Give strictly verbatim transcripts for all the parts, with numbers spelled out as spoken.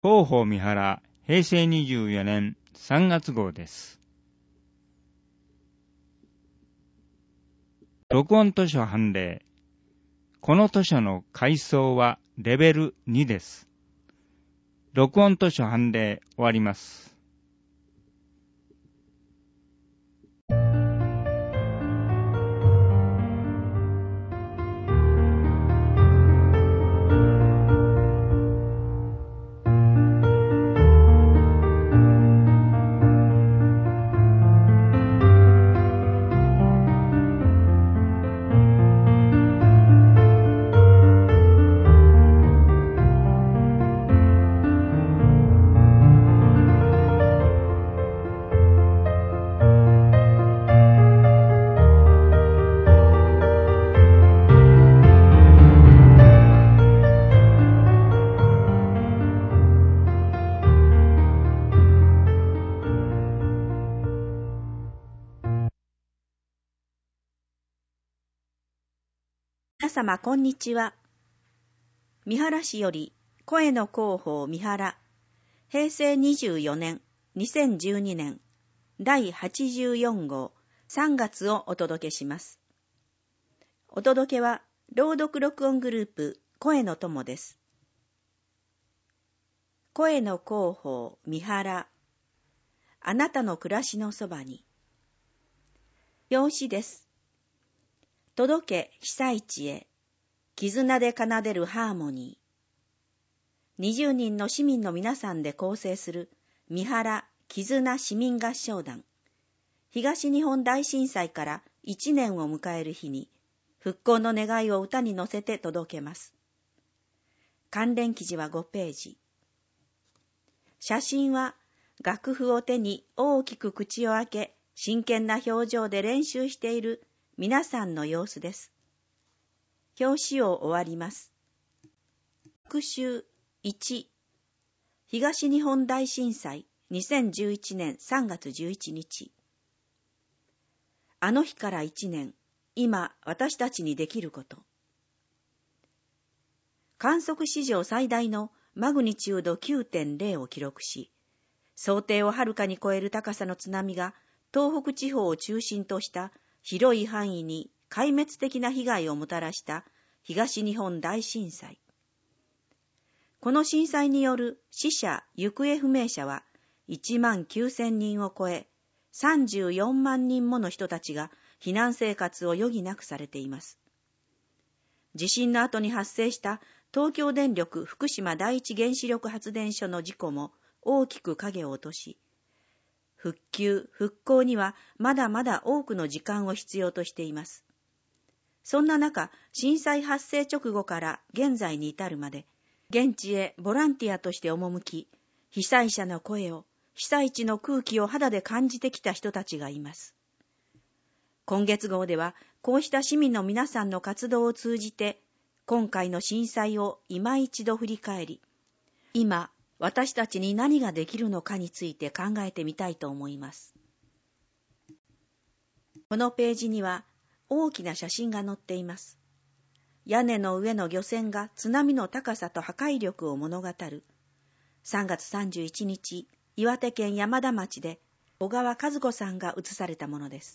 広報三原へいせいにじゅうよねんさんがつ号です。録音図書判例。この図書の階層はレベルにです。録音図書判例終わります。 皆様こんにちは。三原市より声の広報三原へいせいにじゅうよねんにせんじゅうにねんだいはちじゅうよん号さんがつをお届けします。お届けは朗読録音グループ声の友です。声の広報三原、あなたの暮らしのそばに。表紙です。届け被災地へ、絆で奏でるハーモニー。にじゅうにんの市民の皆さんで構成する三原絆市民合唱団。東日本大震災からいちねんを迎える日に、復興の願いを歌に乗せて届けます。関連記事はごページ。写真は楽譜を手に大きく口を開け、真剣な表情で練習している皆さんの様子です。表紙を終わります。復習いち、東日本大震災にせんじゅういちねんさんがつじゅういちにち。あの日からいちねん、今私たちにできること。観測史上最大のマグニチュード きゅうてんゼロ を記録し、想定をはるかに超える高さの津波が東北地方を中心とした広い範囲に壊滅的な被害をもたらした東日本大震災。この震災による死者・行方不明者はいちまんきゅうせんにんを超え、さんじゅうよんまんにんもの人たちが避難生活を余儀なくされています。地震の後に発生した東京電力福島第一原子力発電所の事故も大きく影を落とし、復旧・復興にはまだまだ多くの時間を必要としています。そんな中、震災発生直後から現在に至るまで、現地へボランティアとして赴き、被災者の声を、被災地の空気を肌で感じてきた人たちがいます。今月号では、こうした市民の皆さんの活動を通じて、今回の震災を今一度振り返り、今、私たちに何ができるのかについて考えてみたいと思います。このページには大きな写真が載っています。屋根の上の漁船が津波の高さと破壊力を物語る。さんがつさんじゅういちにち、岩手県山田町で小川和子さんが写されたものです。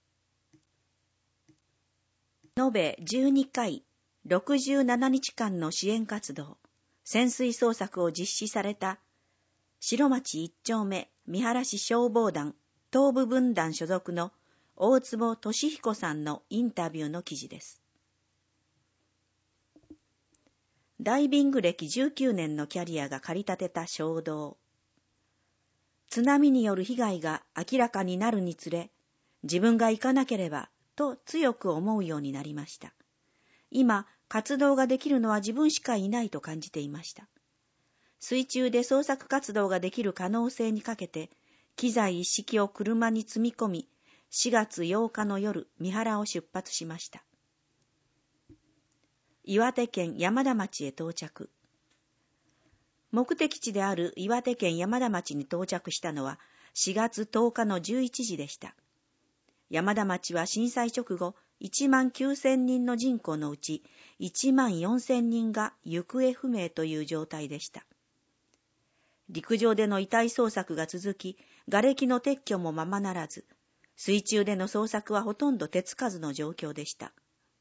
延べじゅうにかい、ろくじゅうななにちかんの支援活動、潜水捜索を実施された白町一丁目三原市消防団東部分団所属の大坪俊彦さんのインタビューの記事です。ダイビング歴じゅうきゅうねんのキャリアが駆り立てた衝動。津波による被害が明らかになるにつれ、自分が行かなければと強く思うようになりました。今、活動ができるのは自分しかいないと感じていました。水中で捜索活動ができる可能性にかけて、機材一式を車に積み込み、しがつようかの夜、三原を出発しました。岩手県山田町へ到着。目的地である岩手県山田町に到着したのはしがつとおかのじゅういちじでした。山田町は震災直後、いちまんきゅうせんにんの人口のうちいちまんよんせんにんが行方不明という状態でした。 陸上での遺体捜索が続き、瓦礫の撤去もままならず、水中での捜索はほとんど手つかずの状況でした。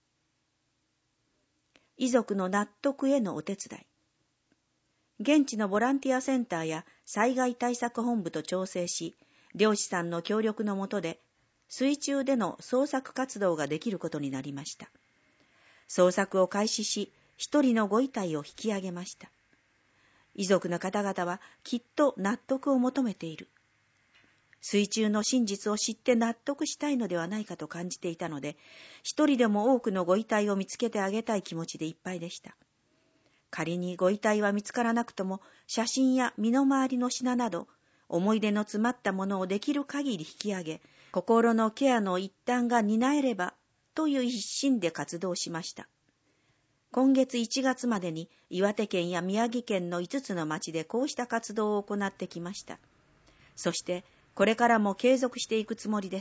遺族の納得へのお手伝い。現地のボランティアセンターや災害対策本部と調整し、漁師さんの協力の下で、水中での捜索活動ができることになりました。捜索を開始し、一人のご遺体を引き上げました。遺族の方々はきっと納得を求めている。水中の真実を知って納得したいのではないかと感じていたので、一人でも多くのご遺体を見つけてあげたい気持ちでいっぱいでした。仮にご遺体は見つからなくとも、写真や身の回りの品など、思い出の詰まったものをできる限り引き上げ、心のケアの一端が担えれば、という一心で活動しました。今月いちがつまでに岩手県や宮城県のいつつの町でこうした活動を行ってきました。そして、これからも継続していくつもりです。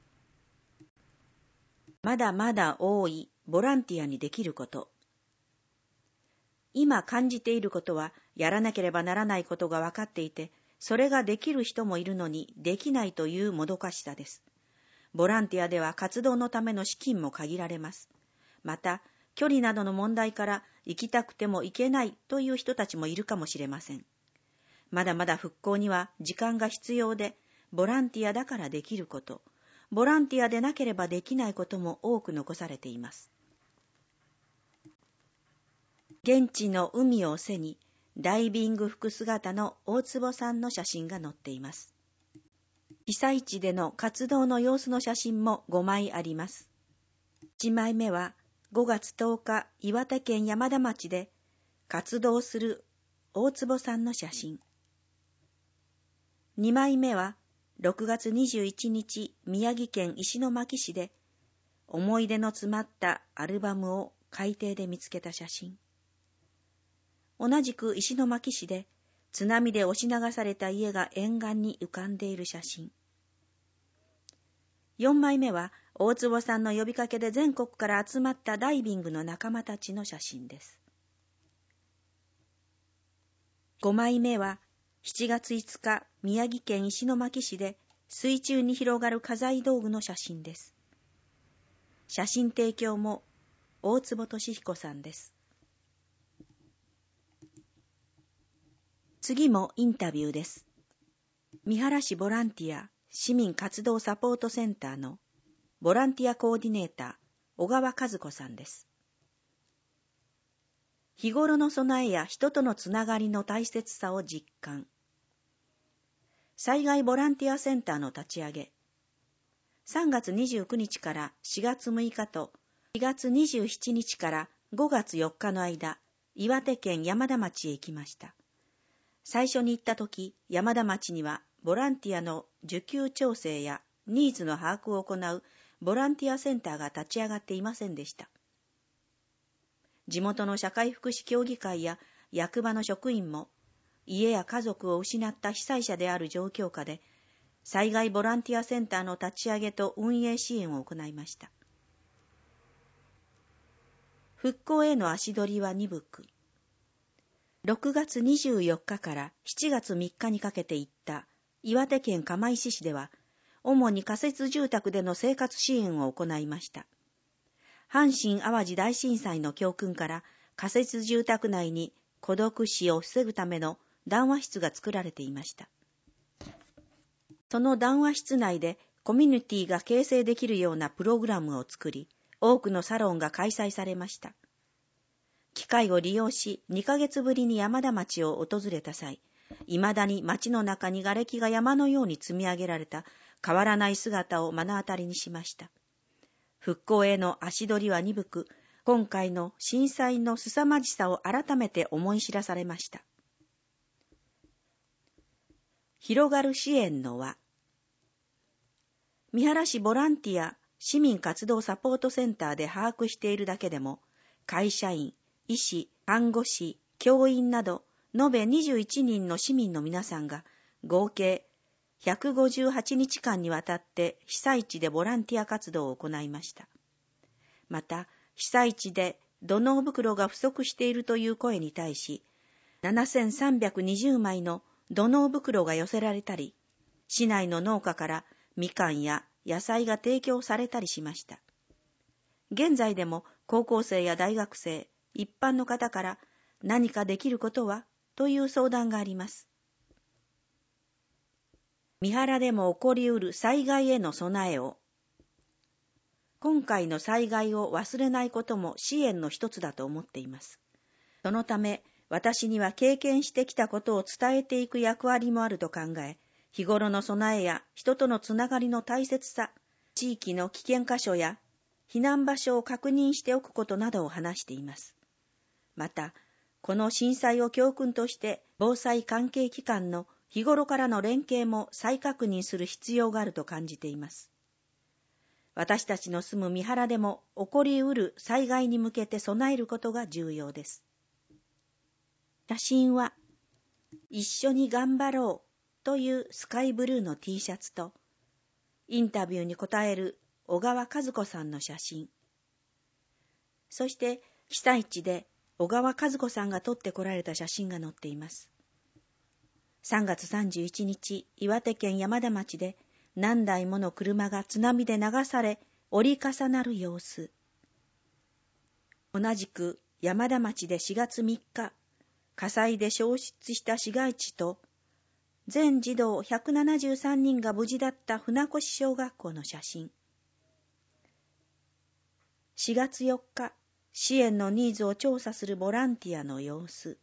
まだまだ多いボランティアにできること。今感じていることはやらなければならないことが分かっていて、それができる人もいるのにできないというもどかしさです。ボランティアでは活動のための資金も限られます。また、距離などの問題から行きたくても行けないという人たちもいるかもしれません。まだまだ復興には時間が必要で、ボランティアだからできること、ボランティアでなければできないことも多く残されています。現地の海を背に、ダイビング服姿の大坪さんの写真が載っています。被災地での活動の様子の写真もごまいあります。いちまいめはごがつとおか、岩手県山田町で活動する大坪さんの写真。にまいめはろくがつにじゅういちにち、宮城県石巻市で思い出の詰まったアルバムを海底で見つけた写真。同じく石巻市で津波で押し流された家が沿岸に浮かんでいる写真。よんまいめは大坪さんの呼びかけで全国から集まったダイビングの仲間たちの写真です。ごまいめはしちがついつか、宮城県石巻市で水中に広がる家財道具の写真です。写真提供も大坪俊彦さんです。次もインタビューです。三原市ボランティア市民活動サポートセンターのボランティアコーディネーター、小川和子さんです。日頃の備えや人とのつながりの大切さを実感。災害ボランティアセンターの立ち上げ。さんがつにじゅうくにちからしがつむいかとしがつにじゅうしちにちからごがつよっかの間、岩手県山田町へ行きました。最初に行った時、山田町にはボランティアの需給調整やニーズの把握を行うボランティアセンターが立ち上がっていませんでした。地元の社会福祉協議会や役場の職員も家や家族を失った被災者である状況下で災害ボランティアセンターの立ち上げと運営支援を行いました。復興への足取りは鈍く、ろくがつにじゅうよっかからしちがつみっかにかけて行った岩手県釜石市では、主に仮設住宅での生活支援を行いました。阪神淡路大震災の教訓から仮設住宅内に孤独死を防ぐための談話室が作られていました。その談話室内でコミュニティが形成できるようなプログラムを作り、多くのサロンが開催されました。機会を利用し、にかげつぶりに山田町を訪れた際、未だに町の中に瓦礫が山のように積み上げられた変わらない姿を目の当たりにしました。復興への足取りは鈍く、今回の震災の凄まじさを改めて思い知らされました。広がる支援の輪。三原市ボランティア市民活動サポートセンターで把握しているだけでも、会社員、医師、看護師、教員など、延べにじゅういちにんの市民の皆さんが、合計ひゃくごじゅうはちにちかんにわたって被災地でボランティア活動を行いました。また、被災地で土のう袋が不足しているという声に対し、ななせんさんびゃくにじゅうまいの土のう袋が寄せられたり、市内の農家からみかんや野菜が提供されたりしました。現在でも高校生や大学生、一般の方から何かできることはという相談があります。三原でも起こりうる災害への備えを。今回の災害を忘れないことも支援の一つだと思っています。そのため、私には経験してきたことを伝えていく役割もあると考え、日頃の備えや人とのつながりの大切さ、地域の危険箇所や避難場所を確認しておくことなどを話しています。また、この震災を教訓として防災関係機関の日頃からの連携も再確認する必要があると感じています。私たちの住む三原でも起こりうる災害に向けて備えることが重要です。写真は、一緒に頑張ろうというスカイブルーの T シャツと、インタビューに答える小川和子さんの写真。そして被災地で小川和子さんが撮ってこられた写真が載っています。さんがつさんじゅういちにち、岩手県山田町で何台もの車が津波で流され、折り重なる様子。同じく山田町でしがつみっか、火災で焼失した市街地と、全児童ひゃくななじゅうさんにんが無事だった船越小学校の写真。しがつよっか、支援のニーズを調査するボランティアの様子。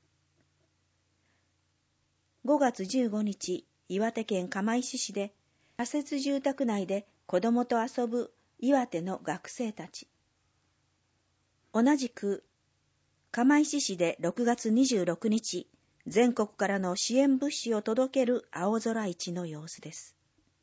ごがつじゅうごにち、岩手県釜石市で、仮設住宅内で子供と遊ぶ岩手の学生たち。同じく、釜石市でろくがつにじゅうろくにち、全国からの支援物資を届ける青空市の様子です。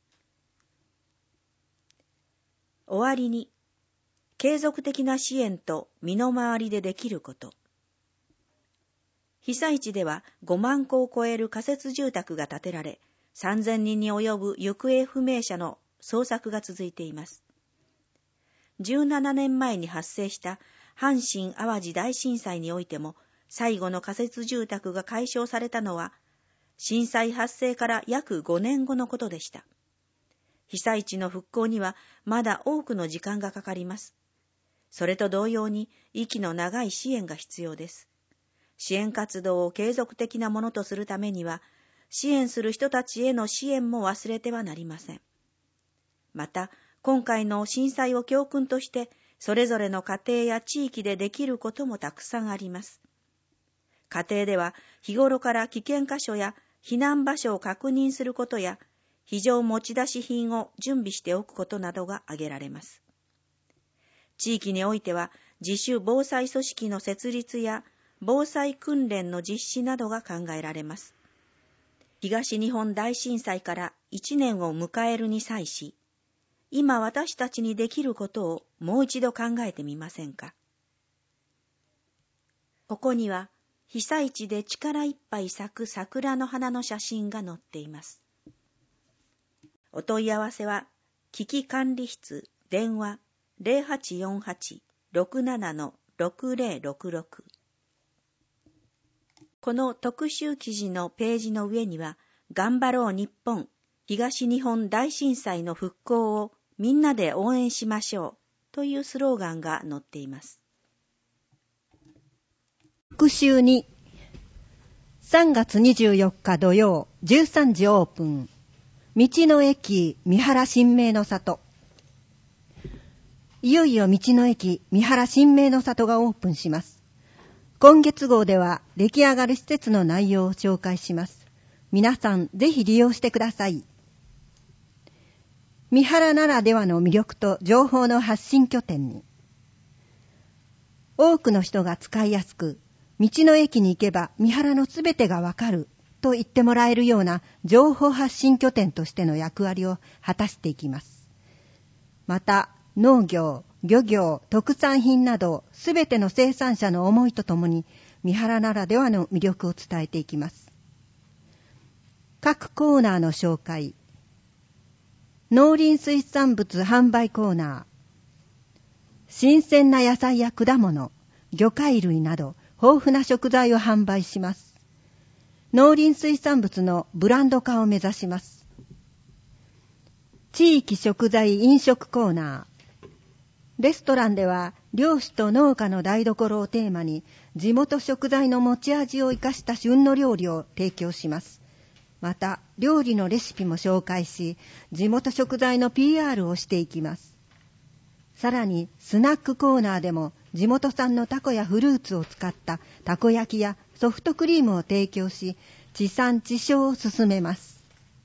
終わりに、継続的な支援と身の回りでできること。被災地ではごまんこを超える仮設住宅が建てられ、さんぜんにんに及ぶ行方不明者の捜索が続いています。じゅうななねんまえに発生した阪神・淡路大震災においても、最後の仮設住宅が解消されたのは、震災発生から約ごねんごのことでした。被災地の復興にはまだ多くの時間がかかります。それと同様に、息の長い支援が必要です。支援活動を継続的なものとするためには、支援する人たちへの支援も忘れてはなりません。また、今回の震災を教訓として、それぞれの家庭や地域でできることもたくさんあります。家庭では、日頃から危険箇所や避難場所を確認することや、非常持ち出し品を準備しておくことなどが挙げられます。地域においては、自主防災組織の設立や防災訓練の実施などが考えられます。東日本大震災からいちねんを迎えるに際し、今私たちにできることをもう一度考えてみませんか。ここには被災地で力いっぱい咲く桜の花の写真が載っています。お問い合わせは危機管理室電話 ゼロはちよんはち ろくなな ろくゼロろくろく。この特集記事のページの上には、頑張ろう日本、東日本大震災の復興をみんなで応援しましょうというスローガンが載っています。 復習に、さんがつにじゅうよっか土曜じゅうさんじオープン、道の駅三原新名の里。いよいよ道の駅三原新名の里がオープンします。今月号では出来上がる施設の内容を紹介します。皆さんぜひ利用してください。三原ならではの魅力と情報の発信拠点に。多くの人が使いやすく、道の駅に行けば三原のすべてがわかると言ってもらえるような情報発信拠点としての役割を果たしていきます。また、農業、漁業、特産品などすべての生産者の思いとともに三原ならではの魅力を伝えていきます。各コーナーの紹介。農林水産物販売コーナー。新鮮な野菜や果物、魚介類など豊富な食材を販売します。 農林水産物のブランド化を目指します。地域食材飲食コーナー。レストランでは漁師と農家の台所をテーマに地元食材の持ち味を生かした旬の料理を提供します。また料理のレシピも紹介し、地元食材の ピーアール をしていきます。さらにスナックコーナーでも地元産のタコやフルーツを使ったたこ焼きやソフトクリームを提供し、地産地消を進めます。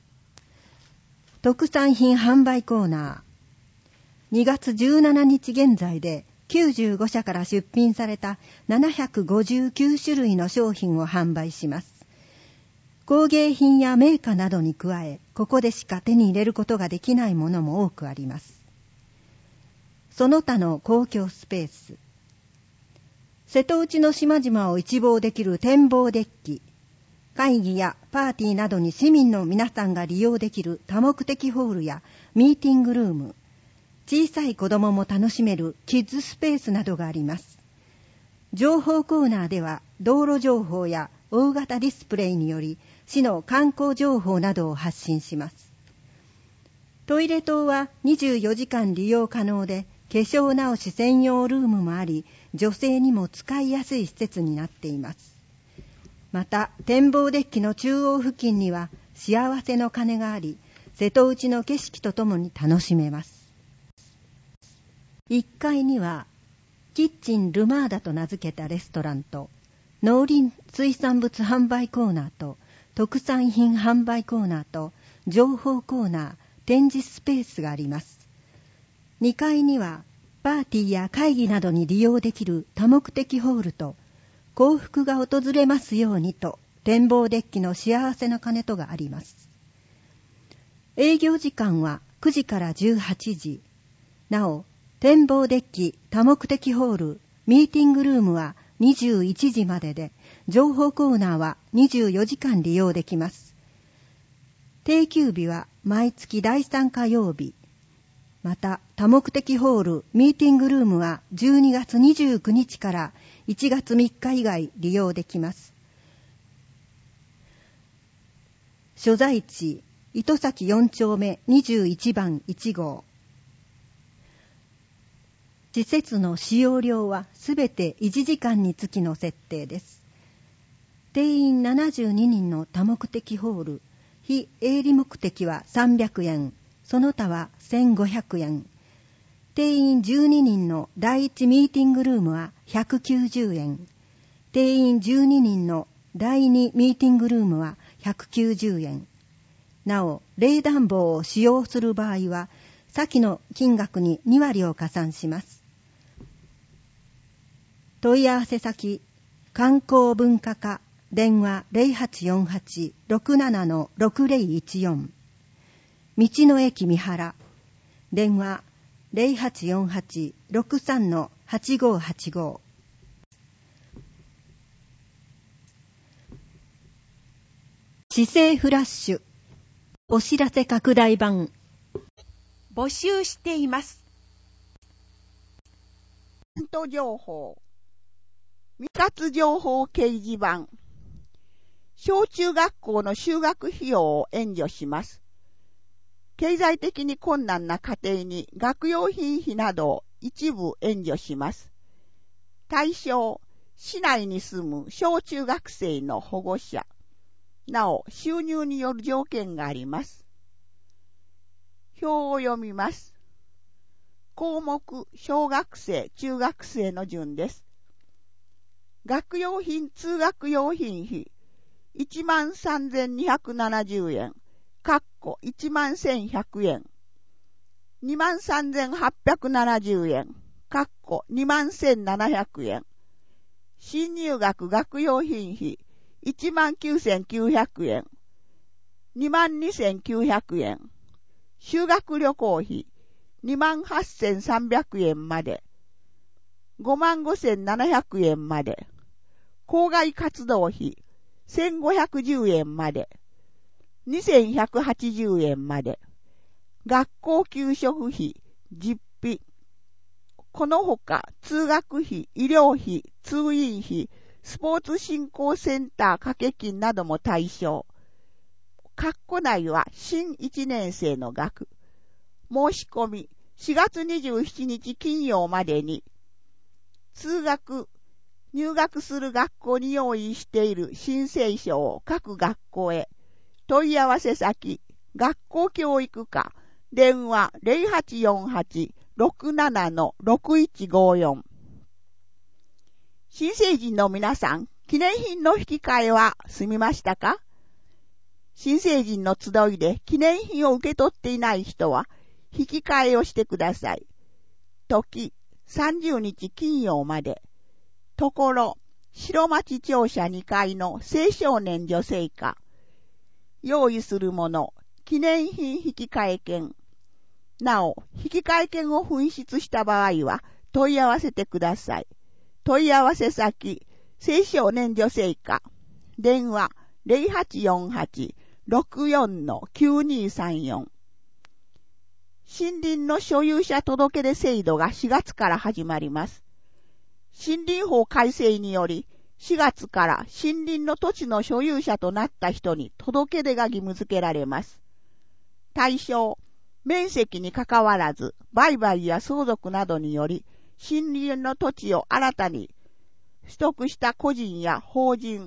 特産品販売コーナー。にがつじゅうしちにち現在できゅうじゅうごしゃから出品されたななひゃくごじゅうきゅうしゅるいの商品を販売します。工芸品や銘菓などに加え、ここでしか手に入れることができないものも多くあります。その他の公共スペース。瀬戸内の島々を一望できる展望デッキ。会議やパーティーなどに市民の皆さんが利用できる多目的ホールやミーティングルーム。小さい子供も楽しめるキッズスペースなどがあります。情報コーナーでは道路情報や大型ディスプレイにより市の観光情報などを発信します。トイレ棟はにじゅうよじかん利用可能で、化粧直し専用ルームもあり、女性にも使いやすい施設になっています。また展望デッキの中央付近には幸せの鐘があり、瀬戸内の景色とともに楽しめます。いっかいにはキッチンルマーダと名付けたレストランと、農林水産物販売コーナーと特産品販売コーナーと情報コーナー、展示スペースがあります。にかいにはパーティーや会議などに利用できる多目的ホールと、幸福が訪れますようにと展望デッキの幸せの鐘とがあります。営業時間はくじからじゅうはちじ。なお展望デッキ、多目的ホール、ミーティングルームはにじゅういちじまでで、情報コーナーはにじゅうよじかん利用できます。定休日は毎月だいさん火曜日。また多目的ホール、ミーティングルームはじゅうにがつにじゅうくにちからいちがつみっか以外利用できます。所在地、糸崎よんちょうめにじゅういちばんいちごう。施設の使用料はすべていちじかんにつきの設定です。定員ななじゅうににんの多目的ホール、非営利目的はさんびゃくえん、その他はせんごひゃくえん。定員じゅうににんの第一ミーティングルームはひゃくきゅうじゅうえん。定員じゅうににんの第二ミーティングルームはひゃくきゅうじゅうえん。なお、冷暖房を使用する場合は、先の金額ににわりを加算します。問い合わせ先、観光文化課、電話 ゼロはちよんはち ろくなな ろくゼロいちよん。道の駅三原、電話 ゼロはちよんはち ろくさん はちごはちご。市政フラッシュ、お知らせ拡大版。 募集しています。イベント情報、未活情報掲示板。小中学校の修学費用を援助します。経済的に困難な家庭に学用品費などを一部援助します。対象、市内に住む小中学生の保護者。なお、収入による条件があります。表を読みます。項目、小学生、中学生の順です。学用品、通学用品費、いちまんさんぜんにひゃくななじゅうえん、かっこいちまんせんひゃくえん。にまんさんぜんはっぴゃくななじゅうえん、かっこにまんせんななひゃくえん。新入学学用品費、いちまんきゅうせんきゅうひゃくえん、にまんにせんきゅうひゃくえん。修学旅行費、にまんはっせんさんびゃくえんまで、ごまんごせんななひゃくえんまで、校外活動費、せんごひゃくじゅうえんまで、にせんひゃくはちじゅうえんまで、学校給食費、実費、このほか通学費、医療費、通院費、 スポーツ振興センター掛け金なども対象。括弧内は新いちねん生の額。申し込みしがつにじゅうしちにち金曜までに、通学、入学する学校に用意している申請書を各学校へ、問い合わせ先、学校教育課、電話 ゼロはちよんはち ろくなな ろくいちごよん。新成人の皆さん、記念品の引き換えは済みましたか？新成人の集いで記念品を受け取っていない人は、引き換えをしてください。時、さんじゅうにち金曜まで。ところ、白町庁舎にかいの青少年女性課。用意するもの、記念品引き換え券。なお、引き換え券を紛失した場合は、問い合わせてください。問い合わせ先、青少年女性課。電話、ゼロはちよんはち ろくよん きゅうにさんよん。森林の所有者届出制度がしがつから始まります。森林法改正により、しがつから森林の土地の所有者となった人に届け出が義務付けられます。対象、面積にかかわらず、売買や相続などにより、森林の土地を新たに取得した個人や法人。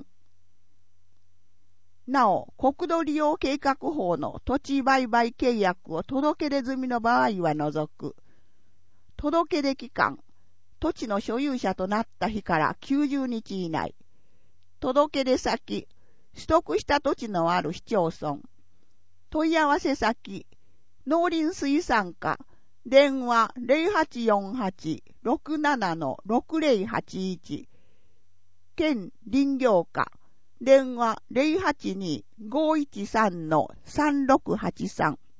なお、国土利用計画法の土地売買契約を届け出済みの場合は除く。届け出期間、土地の所有者となった日からきゅうじゅうにち以内。届け出先、取得した土地のある市町村。問い合わせ先、農林水産課、電話 ゼロはちよんはち ろくなな ろくゼロはちいち。県林業課、電話 ゼロはちに ごいちさん さんろくはちさん。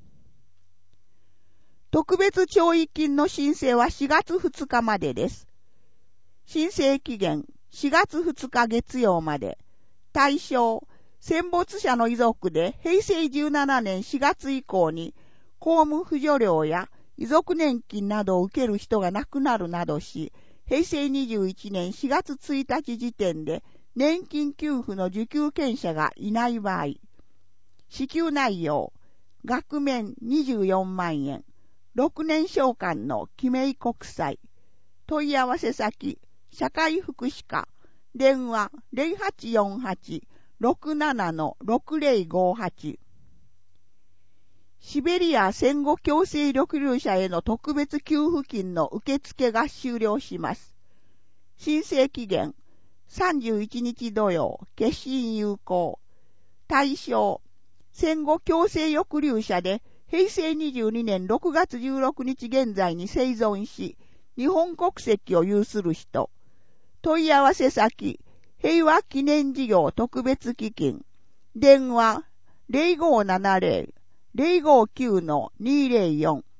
特別弔慰金の申請はしがつふつかまでです。申請期限しがつふつか月曜まで。対象、戦没者の遺族でへいせいじゅうななねんしがつ以降に公務扶助料や遺族年金などを受ける人が亡くなるなどし、へいせいにじゅういちねんしがつついたち時点で年金給付の受給権者がいない場合、支給内容、額面にじゅうよんまんえん、ろくねん償還の記名国債、問い合わせ先、社会福祉課、電話 ゼロはちよんはち ろくなな ろくゼロごはち。シベリア戦後強制力留者への特別給付金の受付が終了します。申請期限さんじゅういちにち土曜、決心有効。対象、戦後強制抑留者でへいせいにじゅうにねんろくがつじゅうろくにち現在に生存し、日本国籍を有する人。問い合わせ先、平和記念事業特別基金。電話ゼロごななゼロ ゼロごきゅう にゼロよん。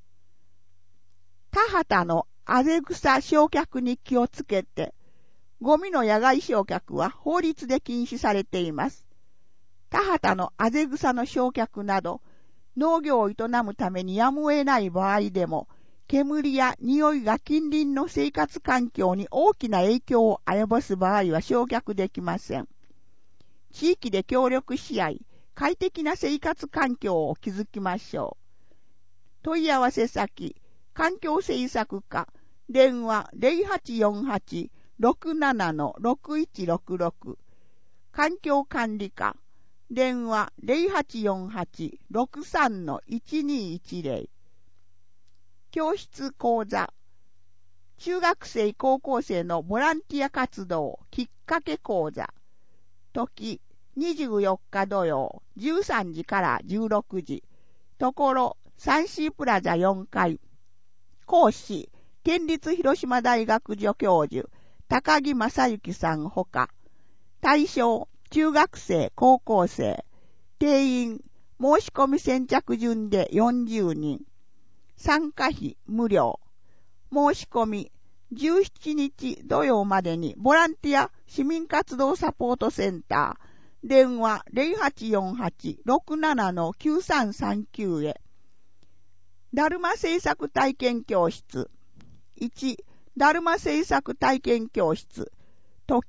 田畑のあぜ草焼却に気をつけて。ゴミの野外焼却は法律で禁止されています。田畑のあぜ草の焼却など、農業を営むためにやむを得ない場合でも、煙や匂いが近隣の生活環境に大きな影響を及ぼす場合は焼却できません。地域で協力し合い、快適な生活環境を築きましょう。問い合わせ先、環境政策課、電話ゼロはちよんはち ろくなな ろくいちろくろく。環境管理課、電話ゼロはちよんはち ろくさん いちにいちゼロ。教室講座。中学生高校生のボランティア活動きっかけ講座。時、にじゅうよっか土曜、じゅうさんじからじゅうろくじ。ところ、サンシープラザよんかい。講師、県立広島大学助教授、高木正幸さんほか。対象、中学生、高校生。定員、申し込み先着順でよんじゅうにん。参加費無料。申し込み、じゅうしちにち土曜までにボランティア市民活動サポートセンター、電話ゼロはちよんはち ろくなな きゅうさんさんきゅう へ。だるま製作体験教室。いち、だるま製作体験教室。時、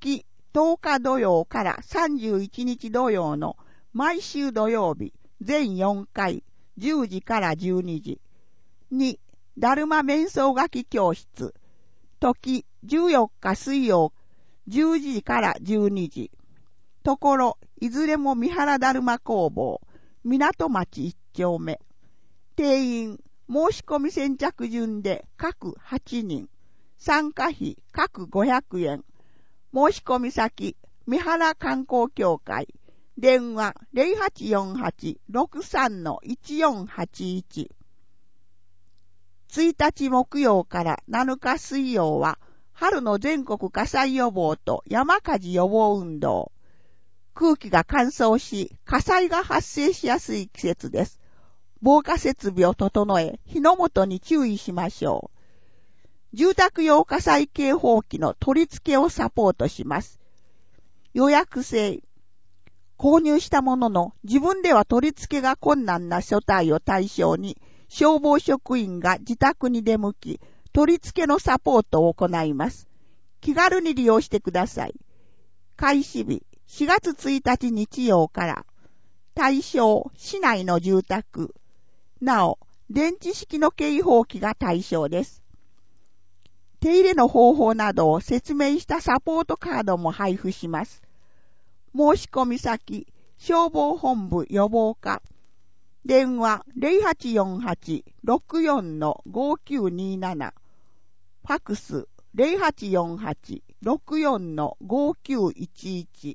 とおか土曜からさんじゅういちにち土曜の毎週土曜日全よんかいじゅうじからじゅうにじ。に、だるま瞑想書き教室。時じゅうよっか水曜じゅうじからじゅうにじ。ところ、いずれも三原だるま工房、港町一丁目。定員、申し込み先着順で各はちにん。参加費各ごひゃくえん。申し込み先、三原観光協会。電話 ゼロはちよんはち ろくさん いちよんはちいち。ついたち木曜からなのか水曜は、春の全国火災予防と山火事予防運動。空気が乾燥し、火災が発生しやすい季節です。防火設備を整え、火の元に注意しましょう。住宅用火災警報器の取り付けをサポートします。予約制。購入したものの自分では取り付けが困難な所帯を対象に消防職員が自宅に出向き取り付けのサポートを行います。気軽に利用してください。開始日しがつついたち日曜から対象市内の住宅。なお電池式の警報器が対象です。手入れの方法などを説明したサポートカードも配布します。申し込み先、消防本部予防課。電話 ゼロはちよんはち ろくよん ごきゅうになな。ファクス ゼロはちよんはち ろくよん ごきゅういちいち。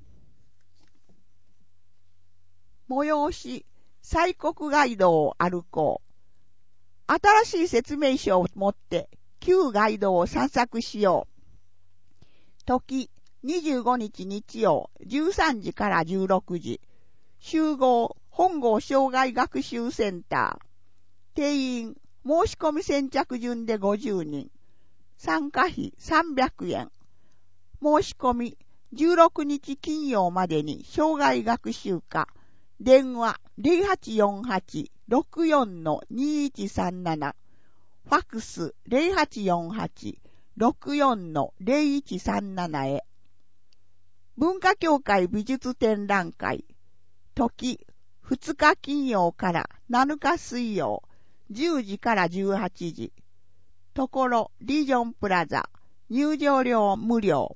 催し、西国街道を歩こう。新しい説明書を持って旧街道を散策しよう。時、にじゅうごにち日曜じゅうさんじからじゅうろくじ。集合本郷障害学習センター。定員申し込み先着順でごじゅうにん。参加費さんびゃくえん。申し込みじゅうろくにち金曜までに障害学習課。電話 ゼロはちよんはち ろくよん にいちさんなな。ファクス ゼロはちよんはち ろくよん ゼロいちさんなな へ。文化協会美術展覧会。時、ふつか金曜からなのか水曜、じゅうじからじゅうはちじ。ところ、リージョンプラザ。入場料無料。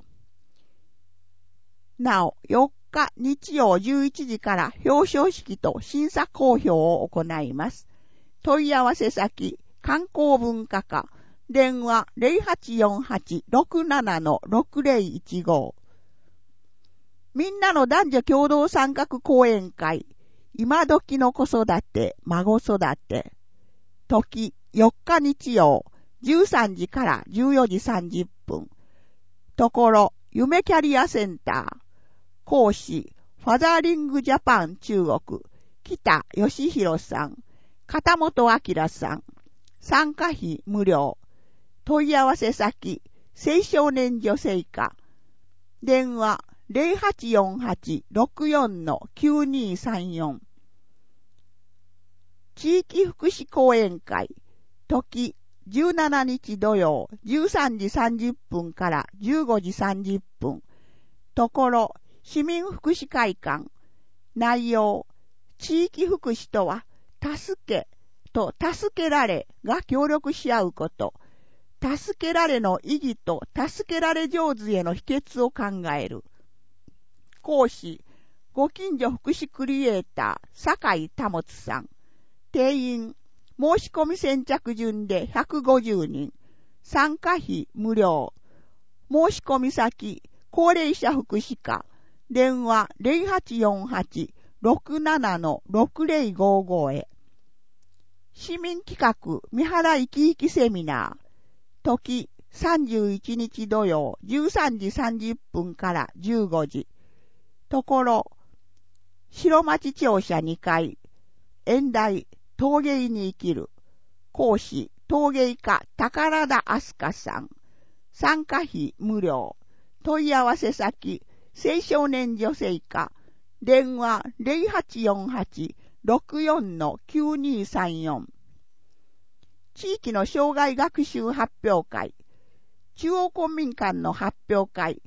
なお、よっか日曜じゅういちじから表彰式と審査公表を行います。問い合わせ先、観光文化課。電話 ゼロはちよんはち ろくなな ろくゼロいちご。みんなの男女共同参画講演会。今時の子育て、孫育て。時、よっか日曜、じゅうさんじからじゅうよじさんじゅっぷん。ところ、夢キャリアセンター。講師、ファザーリングジャパン中国、北義弘さん、片本明さん。参加費無料。問い合わせ先、青少年女性課。電話、ゼロはちよんはち ろくよん きゅうにさんよん。地域福祉講演会。時、じゅうしちにち土曜、じゅうさんじさんじゅっぷんからじゅうごじさんじゅっぷん。ところ、市民福祉会館。内容、地域福祉とは、助けと助けられが協力し合うこと。助けられの意義と助けられ上手への秘訣を考える。講師、ご近所福祉クリエイター、酒井保さん。定員、申し込み先着順でひゃくごじゅうにん。参加費無料。申し込み先、高齢者福祉課。電話 ゼロはちよんはち ろくなな ろくゼロごご へ。市民企画、三原生き生きセミナー。時、さんじゅういちにち土曜、じゅうさんじさんじゅっぷんからじゅうごじ。ところ、白町庁舎にかい。演題、陶芸に生きる。講師、陶芸家、宝田明日香さん。参加費無料。問い合わせ先、青少年女性課。電話 ゼロはちよんはち ろくよん きゅうにさんよん。地域の障害学習発表会。中央公民館の発表会。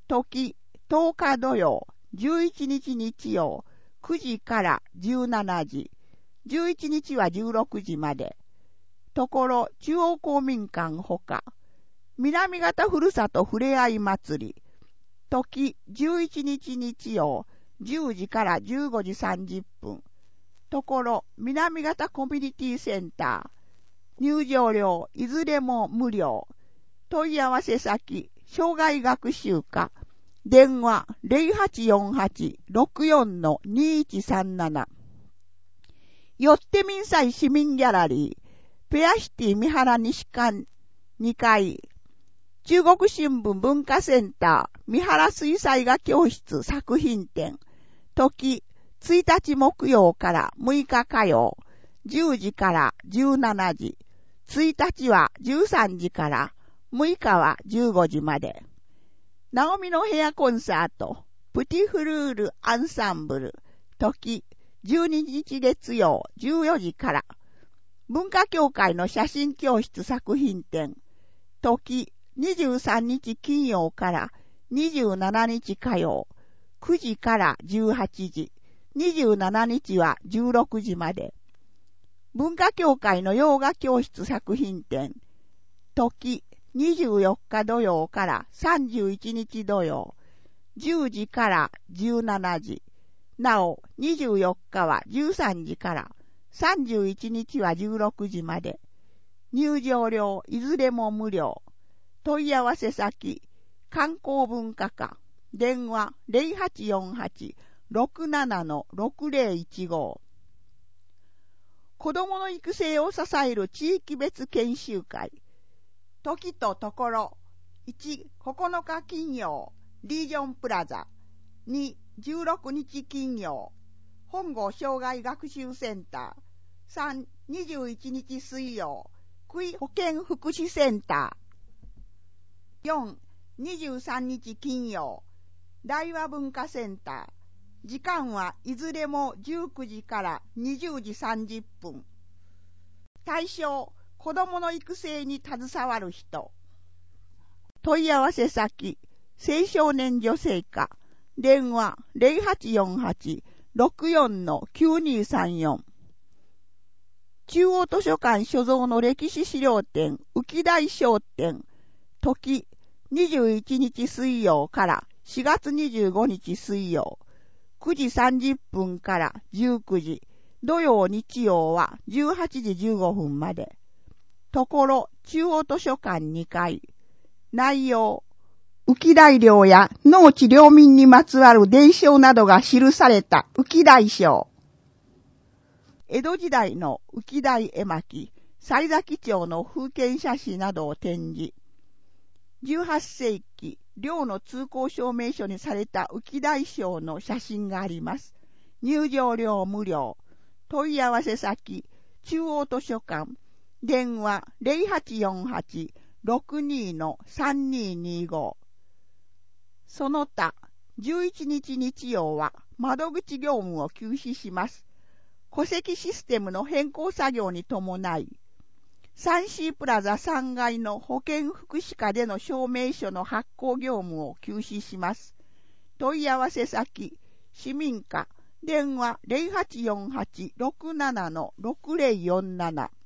時、とおか土曜、じゅういちにち日曜、くじからじゅうしちじ、じゅういちにちはじゅうろくじまで。ところ、中央公民館ほか、南方ふるさとふれあい祭り、時、じゅういちにち日曜、じゅうじからじゅうごじさんじゅっぷん。ところ、南方コミュニティセンター、入場料いずれも無料。問い合わせ先、障害学習課、電話 ゼロはちよんはち ろくよん にいちさんなな。よってみんさい市民ギャラリー、ペアシティ三原西館にかい、中国新聞文化センター三原水彩画教室作品展、時ついたち木曜からむいか火曜、じゅうじからじゅうしちじ、ついたちはじゅうさんじから、むいかはじゅうごじまで。ナオミのヘアコンサート、プティフルールアンサンブル、時じゅうににち月曜じゅうよじから、文化協会の写真教室作品展、時にじゅうさんにち金曜からにじゅうしちにち火曜、くじからじゅうはちじ、にじゅうしちにちはじゅうろくじまで。文化協会の洋画教室作品展、時にじゅうよっか土曜からさんじゅういちにち土曜、じゅうじからじゅうしちじ、なおにじゅうよっかはじゅうさんじからさんじゅういちにちはじゅうろくじまで。入場料いずれも無料。問い合わせ先、観光文化課、電話 ゼロはちよんはち ろくなな ろくゼロいちご。子どもの育成を支える地域別研修会、時とところ、いち、ここのか金曜、リージョンプラザ、に、じゅうろくにち金曜、本郷障害学習センター、さん、にじゅういちにち水曜、区医保健福祉センター、よん、にじゅうさんにち金曜、大和文化センター、時間はいずれもじゅうくじからにじゅうじさんじゅっぷん。対象、子どもの育成に携わる人。問い合わせ先、青少年女性課、電話 ゼロはちよんはち ろくよん きゅうにさんよん。中央図書館所蔵の歴史資料展、浮台商店、時にじゅういちにち水曜からしがつにじゅうごにち水曜、くじさんじゅっぷんからじゅうくじ、土曜日曜はじゅうはちじじゅうごふんまで。ところ、中央図書館にかい。内容、浮台領や農地領民にまつわる伝承などが記された浮台書。江戸時代の浮台絵巻、西崎町の風景写真などを展示。じゅうはっせいき、領の通行証明書にされた浮台賞の写真があります。入場料無料。問い合わせ先、中央図書館。電話 ゼロはちよんはち ろくに さんににご。その他、じゅういちにち日曜は窓口業務を休止します。戸籍システムの変更作業に伴い、サンシープラザさんがいの保健福祉課での証明書の発行業務を休止します。問い合わせ先、市民課、電話 ゼロはちよんはち ろくなな ろくゼロよんなな。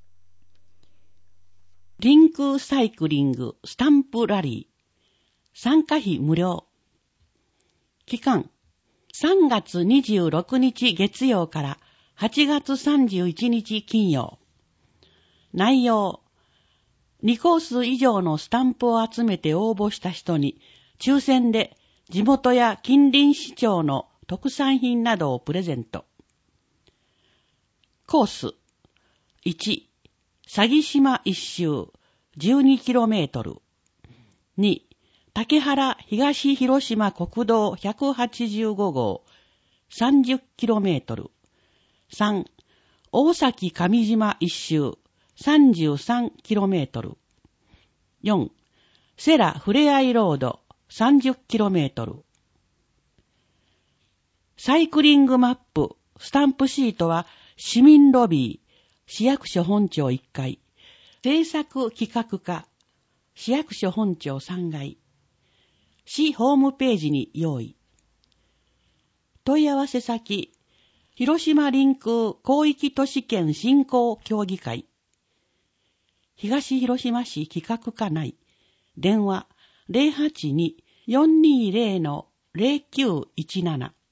リンクサイクリングスタンプラリー。参加費無料。期間、さんがつにじゅうろくにち月曜からはちがつさんじゅういちにち金曜。内容、にコース以上のスタンプを集めて応募した人に、抽選で地元や近隣市町の特産品などをプレゼント。コース、いち、佐木島一周 じゅうにキロメートル。に、竹原東広島国道ひゃくはちじゅうごごう さんじゅっキロメートル。さん、大崎上島一周 さんじゅうさんキロメートル。よん、セラふれあいロード さんじゅっキロメートル。サイクリングマップ、スタンプシートは市民ロビー、市役所本庁いっかい、制作企画課、市役所本庁さんがい、 市ホームページに用意。問い合わせ先、広島臨空広域都市圏振興協議会。東広島市企画課内。電話 ゼロはちに よんにーゼロ ゼロきゅういちなな。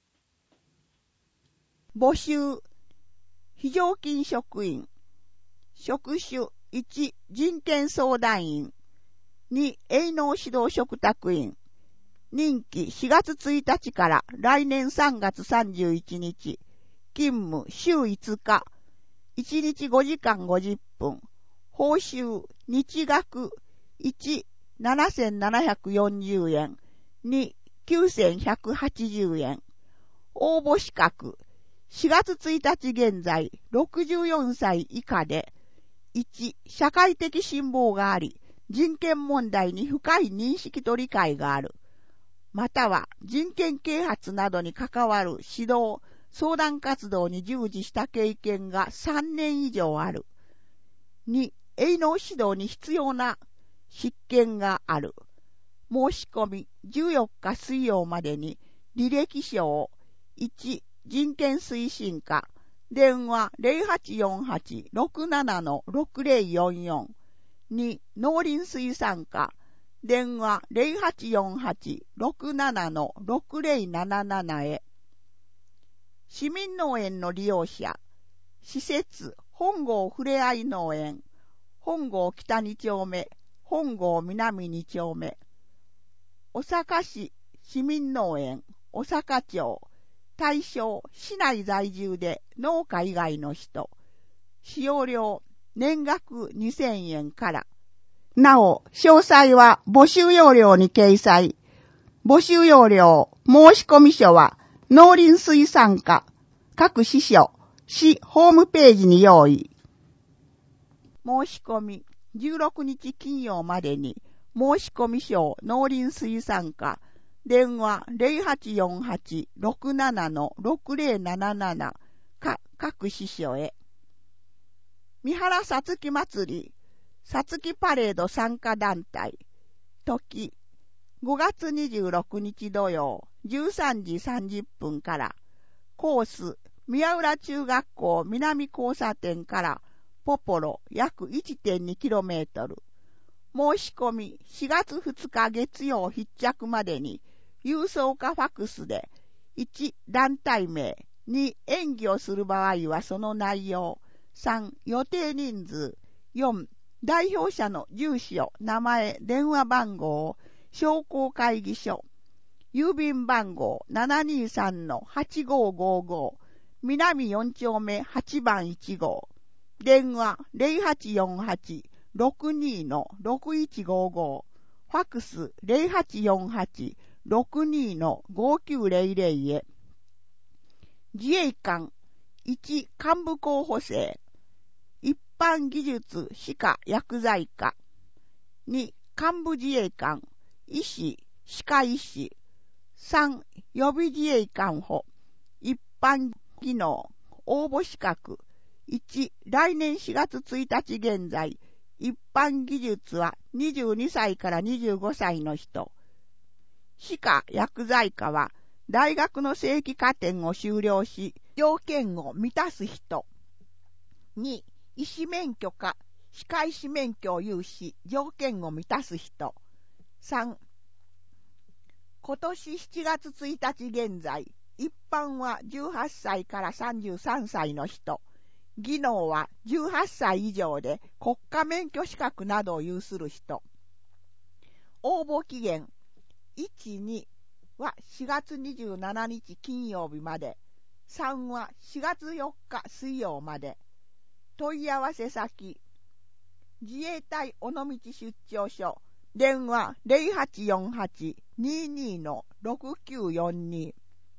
募集。非常勤職員。職種いち、人権相談員。に、営農指導嘱託員。任期しがつついたちから来年さんがつさんじゅういちにち。勤務週いつか。いちにちごじかんごじゅっぷん。報酬、日額いち、ななせんななひゃくよんじゅうえん。に、きゅうせんひゃくはちじゅうえん。応募資格。しがつついたち現在、ろくじゅうよんさい以下で、いち、社会的信望があり、人権問題に深い認識と理解がある。または、人権啓発などに関わる指導、相談活動に従事した経験がさんねん以上ある。に、営農指導に必要な執権がある。申し込みじゅうよっか水曜までに履歴書をいち、人権推進課、電話 ゼロはちよんはち ろくなな ろくゼロよんよん、に、農林水産課、電話 ゼロはちよんはち ろくなな ろくゼロなななな へ。市民農園の利用者、施設、本郷ふれあい農園、本郷北に丁目、本郷南に丁目、小坂市市民農園、小坂町、対象、市内在住で農家以外の人、使用料、年額にせんえんから。なお、詳細は募集要領に掲載。募集要領、申込書は、農林水産課、各支所、市ホームページに用意。申し込み、じゅうろくにち金曜までに、申込書を農林水産課、電話 ゼロはちよんはち ろくなな ろくゼロなななな か各支所へ。三原さつき祭り、さつきパレード参加団体、時、ごがつにじゅうろくにち土曜、じゅうさんじさんじゅっぷんから、コース、宮浦中学校南交差点からポポロ約 いってんにキロメートル。申し込みしがつふつか月曜必着までに郵送かファクスでいち団体名、に演技をする場合はその内容、さん予定人数、よん代表者の住所、名前、電話番号、商工会議所、郵便番号 ななにさんのはちごごご 南よん丁目はちばんいち号、電話 ゼロはちよんはち ろくにの ろくいちごご、ファクス ゼロはちよんはち ろくにの ごきゅうゼロゼロ へ。自衛官いち幹部候補生、一般技術歯科薬剤科、に幹部自衛官、医師、歯科医師、さん予備自衛官補、一般技能、応募資格、いち来年しがつついたち現在、一般技術はにじゅうにさいからにじゅうごさいの人、歯科薬剤科は大学の正規課程を修了し、条件を満たす人、に医師免許か歯科医師免許を有し、条件を満たす人、さん今年しちがつついたち現在、一般はじゅうはっさいからさんじゅうさんさいの人、技能はじゅうはっさい以上で国家免許資格などを有する人。応募期限いち、にはしがつにじゅうしちにち金曜日まで、さんはしがつよっか水曜まで。問い合わせ先、自衛隊尾道出張所、電話 ゼロはちよんはち ににの ろくきゅうよんに。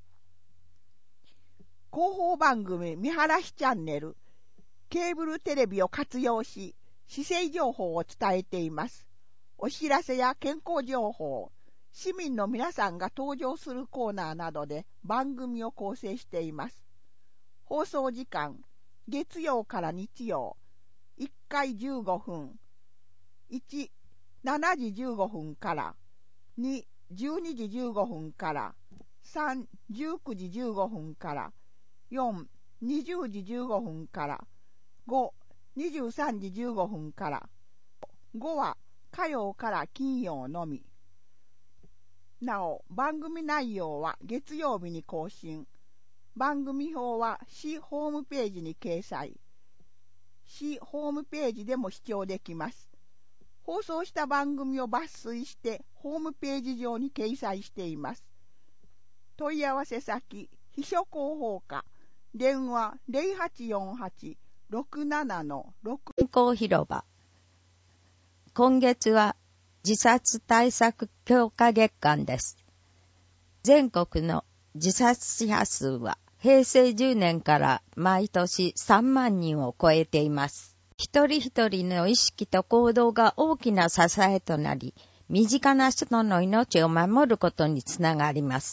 広報番組見晴らしチャンネル、ケーブルテレビを活用し、市政情報を伝えています。お知らせや健康情報、市民の皆さんが登場するコーナーなどで番組を構成しています。放送時間、月曜から日曜、いっかいじゅうごふん、いち、しちじじゅうごふんから、に、 じゅうにじじゅうごふんから、さん、じゅうくじじゅうごふんから、よん、にじゅうじじゅうごふんから、ご、にじゅうさんじじゅうごふんから、ごは火曜から金曜のみ。なお、番組内容は月曜日に更新。番組表は市ホームページに掲載。市ホームページでも視聴できます。放送した番組を抜粋してホームページ上に掲載しています。問い合わせ先、秘書広報課、電話 ゼロはちよんはち ろくななのろく健康広場。今月は自殺対策強化月間です。全国の自殺者数は平成じゅうねんから毎年さんまんにんを超えています。一人一人の意識と行動が大きな支えとなり、身近な人の命を守ることにつながります。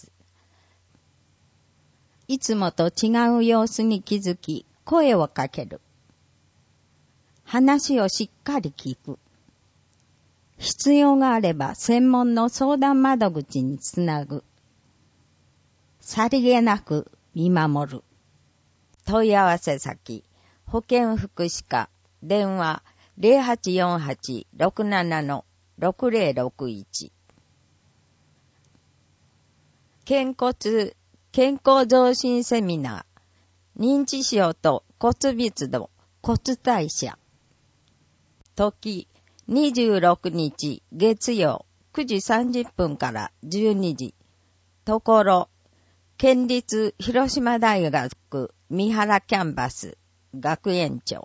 いつもと違う様子に気づき、声をかける。話をしっかり聞く。必要があれば専門の相談窓口につなぐ。さりげなく見守る。問い合わせ先、保健福祉課、電話 ゼロはちよんはち ろくななのろくゼロろくいち。健骨、健康増進セミナー、認知症と骨密度、骨代謝。時、にじゅうろくにち月曜くじさんじゅっぷんからじゅうにじ。ところ、県立広島大学三原キャンバス学園長。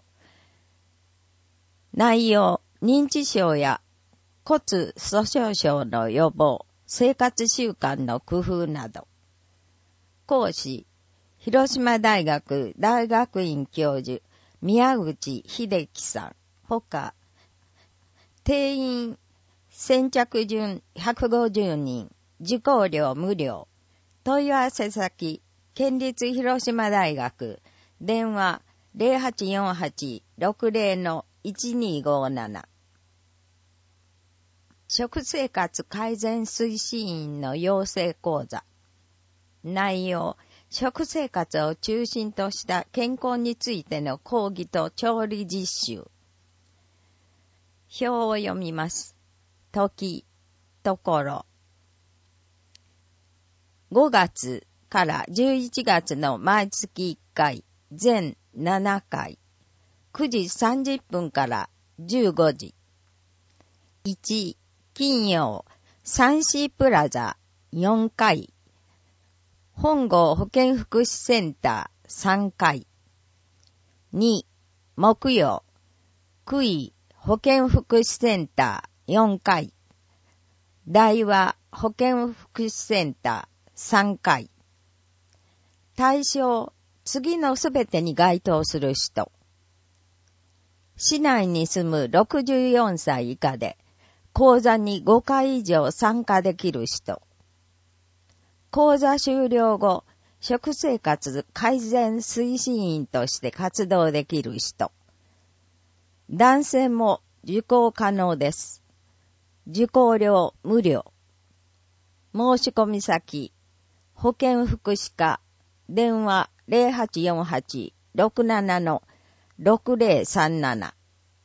内容、認知症や骨粗しょう症の予防、生活習慣の工夫など。講師、広島大学大学院教授、宮口秀樹さん。ほか、定員先着順ひゃくごじゅうにん、受講料無料。問い合わせ先、県立広島大学、電話 ゼロはちよんはち ろくゼロのいちにごなな。食生活改善推進員の養成講座。内容、食生活を中心とした健康についての講義と調理実習。表を読みます。時、ところ。ごがつからじゅういちがつの毎月いっかい、全ななかい。くじさんじゅっぷんからじゅうごじ。いち、金曜、サンシープラザよんかい。本郷保健福祉センターさんかい。に、木曜、久井保健福祉センターよんかい。大和保健福祉センターさんかい。対象、次のすべてに該当する人。市内に住むろくじゅうよんさい以下で、講座にごかい以上参加できる人。講座終了後、食生活改善推進員として活動できる人。男性も受講可能です。受講料無料。申し込み先、保健福祉課、電話 ゼロはちよんはち ろくななのろくゼロさんなな。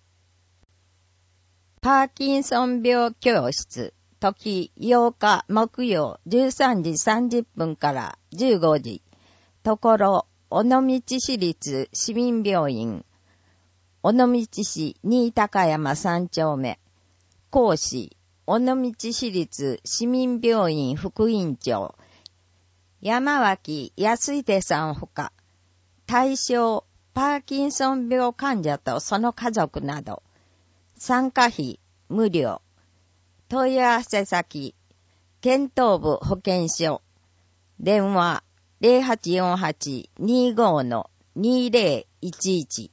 パーキンソン病教室、時ようか木曜じゅうさんじさんじゅっぷんからじゅうごじ。ところ、尾道市立市民病院、尾道市新高山三丁目。講師、尾道市立市民病院副院長、山脇康秀さんほか、対象、パーキンソン病患者とその家族など、参加費無料。問い合わせ先、県東部保健所、電話 ゼロはちよんはち にごのにゼロいちいち。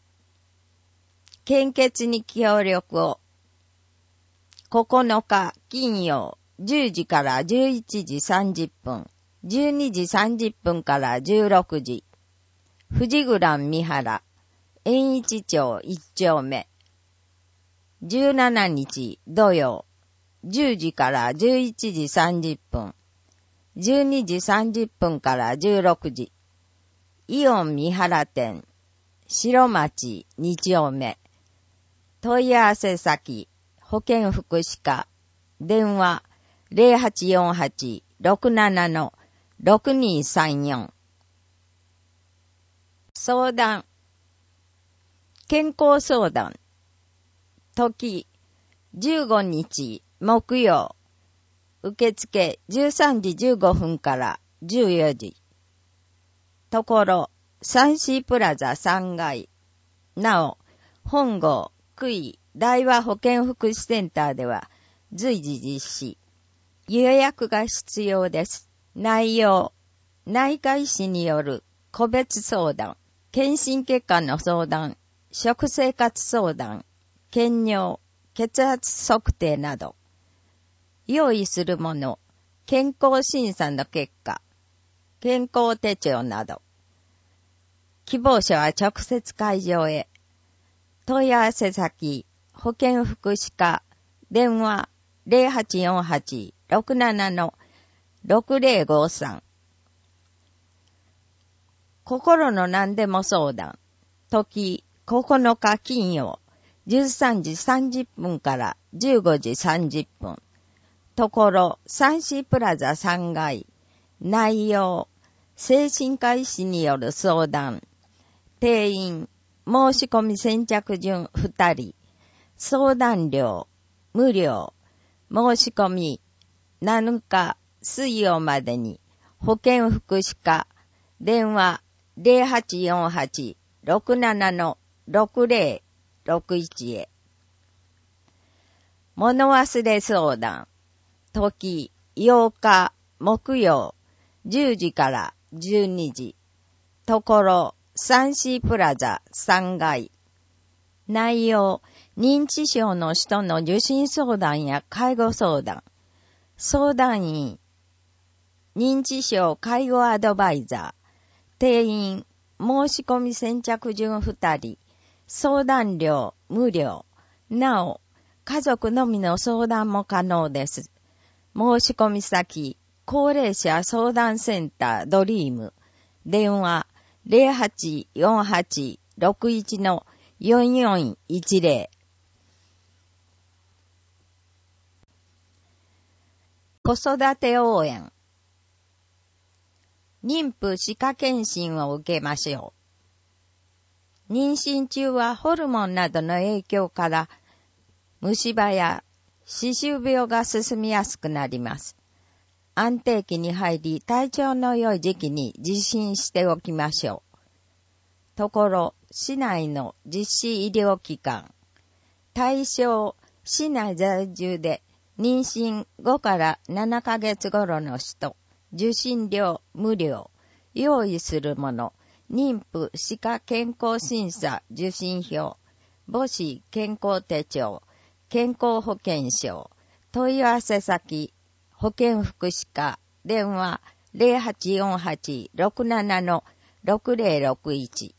献血に協力を。ここのか金曜じゅうじからじゅういちじさんじゅっぷん、じゅうにじさんじゅっぷんからじゅうろくじ。富士グラン三原、円一町一丁目。じゅうしちにち土曜、 じゅうじからじゅういちじさんじゅっぷん、じゅうにじさんじゅっぷんからじゅうろくじ、イオン三原店、白町に丁目、問い合わせ先、保健福祉課、電話 ゼロはちよんはち ろくなな ろくにさんよん。相談、健康相談、時、じゅうごにち木曜、受付じゅうさんじじゅうごふんからじゅうよじ。ところ、サンシープラザさんがい。なお、本郷、区井、大和保健福祉センターでは随時実施。予約が必要です。内容、内科医師による個別相談、検診結果の相談、食生活相談、検尿、血圧測定など。用意するもの、健康審査の結果、健康手帳など。希望者は直接会場へ。問い合わせ先、保健福祉課、電話 ゼロはちよんはち ろくなな ろくゼロごさん。心の何でも相談。時、ここのか金曜、じゅうさんじさんじゅっぷんからじゅうごじさんじゅっぷん。ところ、サンシープラザさんがい。内容、精神科医師による相談。定員、申し込み先着順ふたり。相談料、無料。申し込み、なのか水曜までに。保健福祉課、電話ゼロはちよんはち ろくなな ろくゼロろくいち へ。物忘れ相談。時、ようか木曜、じゅうじからじゅうにじ。ところ、サンシープラザさんがい。内容、認知症の人の受診相談や介護相談。相談員、認知症介護アドバイザー。定員、申し込み先着順ふたり。相談料、無料。なお、家族のみの相談も可能です。申し込み先、高齢者相談センタードリーム。電話、ゼロはちよんはち ろくいち よんよんいちゼロ。子育て応援。妊婦歯科検診を受けましょう。妊娠中はホルモンなどの影響から虫歯や歯周病が進みやすくなります。安定期に入り体調の良い時期に受診しておきましょう。ところ、市内の実施医療機関、対象、市内在住で妊娠ごからななかげつ頃の人、受診料無料、用意するもの、妊婦歯科健康審査受診票、母子健康手帳、健康保険証、問い合わせ先、保健福祉課、電話ゼロはちよんはち ろくなな ろくゼロろくいち。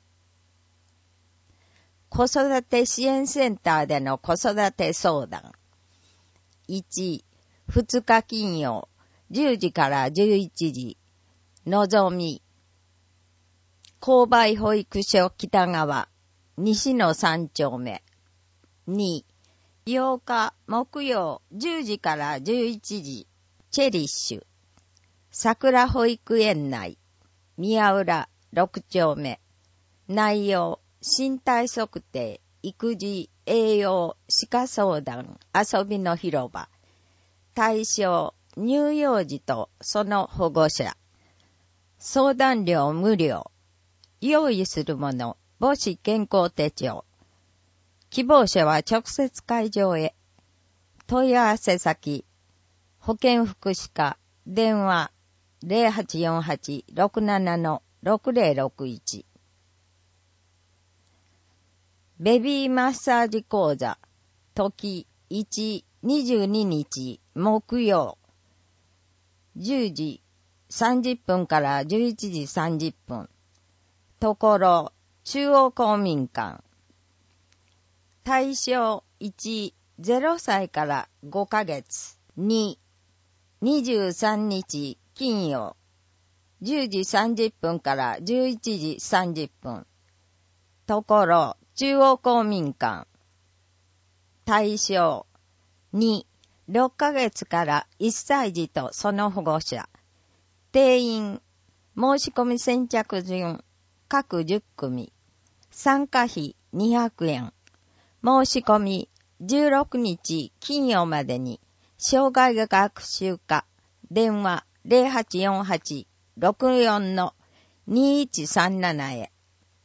子育て支援センターでの子育て相談。いち、ふつか金曜、じゅうじからじゅういちじ、のぞみ、購買保育所北側、西のさん丁目。に、ようか木曜じゅうじからじゅういちじ、チェリッシュ、桜保育園内、宮浦ろく丁目。内容、身体測定、育児、栄養、歯科相談、遊びの広場。対象、乳幼児とその保護者。相談料無料。用意するもの、母子健康手帳。希望者は直接会場へ。問い合わせ先、保健福祉課、電話ゼロはちよんはち ろくなな ろくゼロろくいち。ベビーマッサージ講座、時いち、にじゅうににち木曜、じゅうじさんじゅっぷんからじゅういちじさんじゅっぷん。ところ、中央公民館。対象いち、 ゼロさいからごかげつ。に、にじゅうさんにち金曜、じゅうじさんじゅっぷんからじゅういちじさんじゅっぷん。ところ、中央公民館。対象。に、ろっかげつからいっさいじとその保護者。定員。申し込み先着順。各じゅっくみ。参加費にひゃくえん。申し込みじゅうろくにち金曜までに、障害学習課、電話 ゼロはちよんはち ろくよん にいちさんなな へ。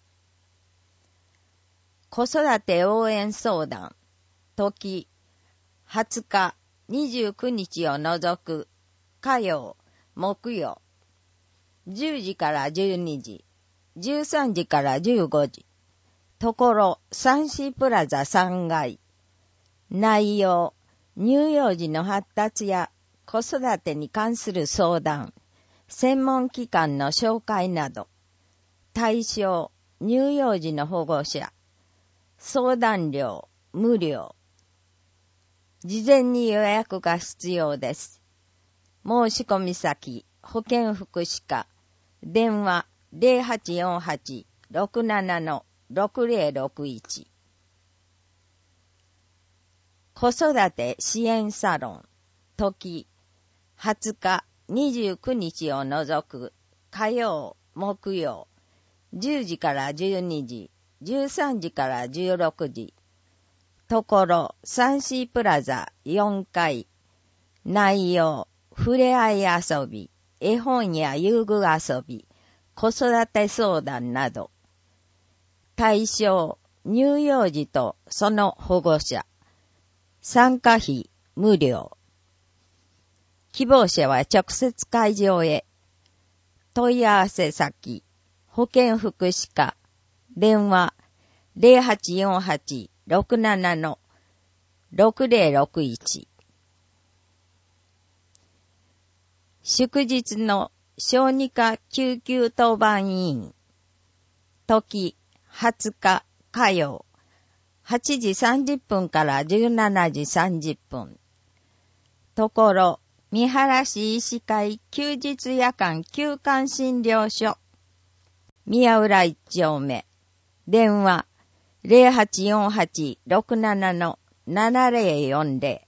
子育て応援相談、時、はつか、にじゅうくにちを除く、火曜、木曜、じゅうじからじゅうにじ、じゅうさんじからじゅうごじ、ところ、サンシープラザさんがい。内容、乳幼児の発達や子育てに関する相談、専門機関の紹介など。対象、乳幼児の保護者。相談料、無料。事前に予約が必要です。申し込み先、保健福祉課。電話、ゼロはちよんはち ろくなな ろくゼロろくいち。子育て支援サロン、時、はつか、にじゅうくにちを除く、火曜、木曜、じゅうじからじゅうにじ、じゅうさんじからじゅうろくじ、ところ、サンシープラザよんかい、内容、ふれあい遊び、絵本や遊具遊び、子育て相談など。対象、乳幼児とその保護者。参加費、無料。希望者は直接会場へ。問い合わせ先、保健福祉課。電話、ゼロはちよんはち ろくなな ろくゼロろくいち。祝日の小児科救急当番委員。時、はつか火曜、はちじさんじゅっぷんからじゅうしちじさんじゅっぷん。ところ、三原市医師会休日夜間休館診療所。宮浦一丁目。電話、ゼロはちよんはち ろくなな ななゼロよんゼロ。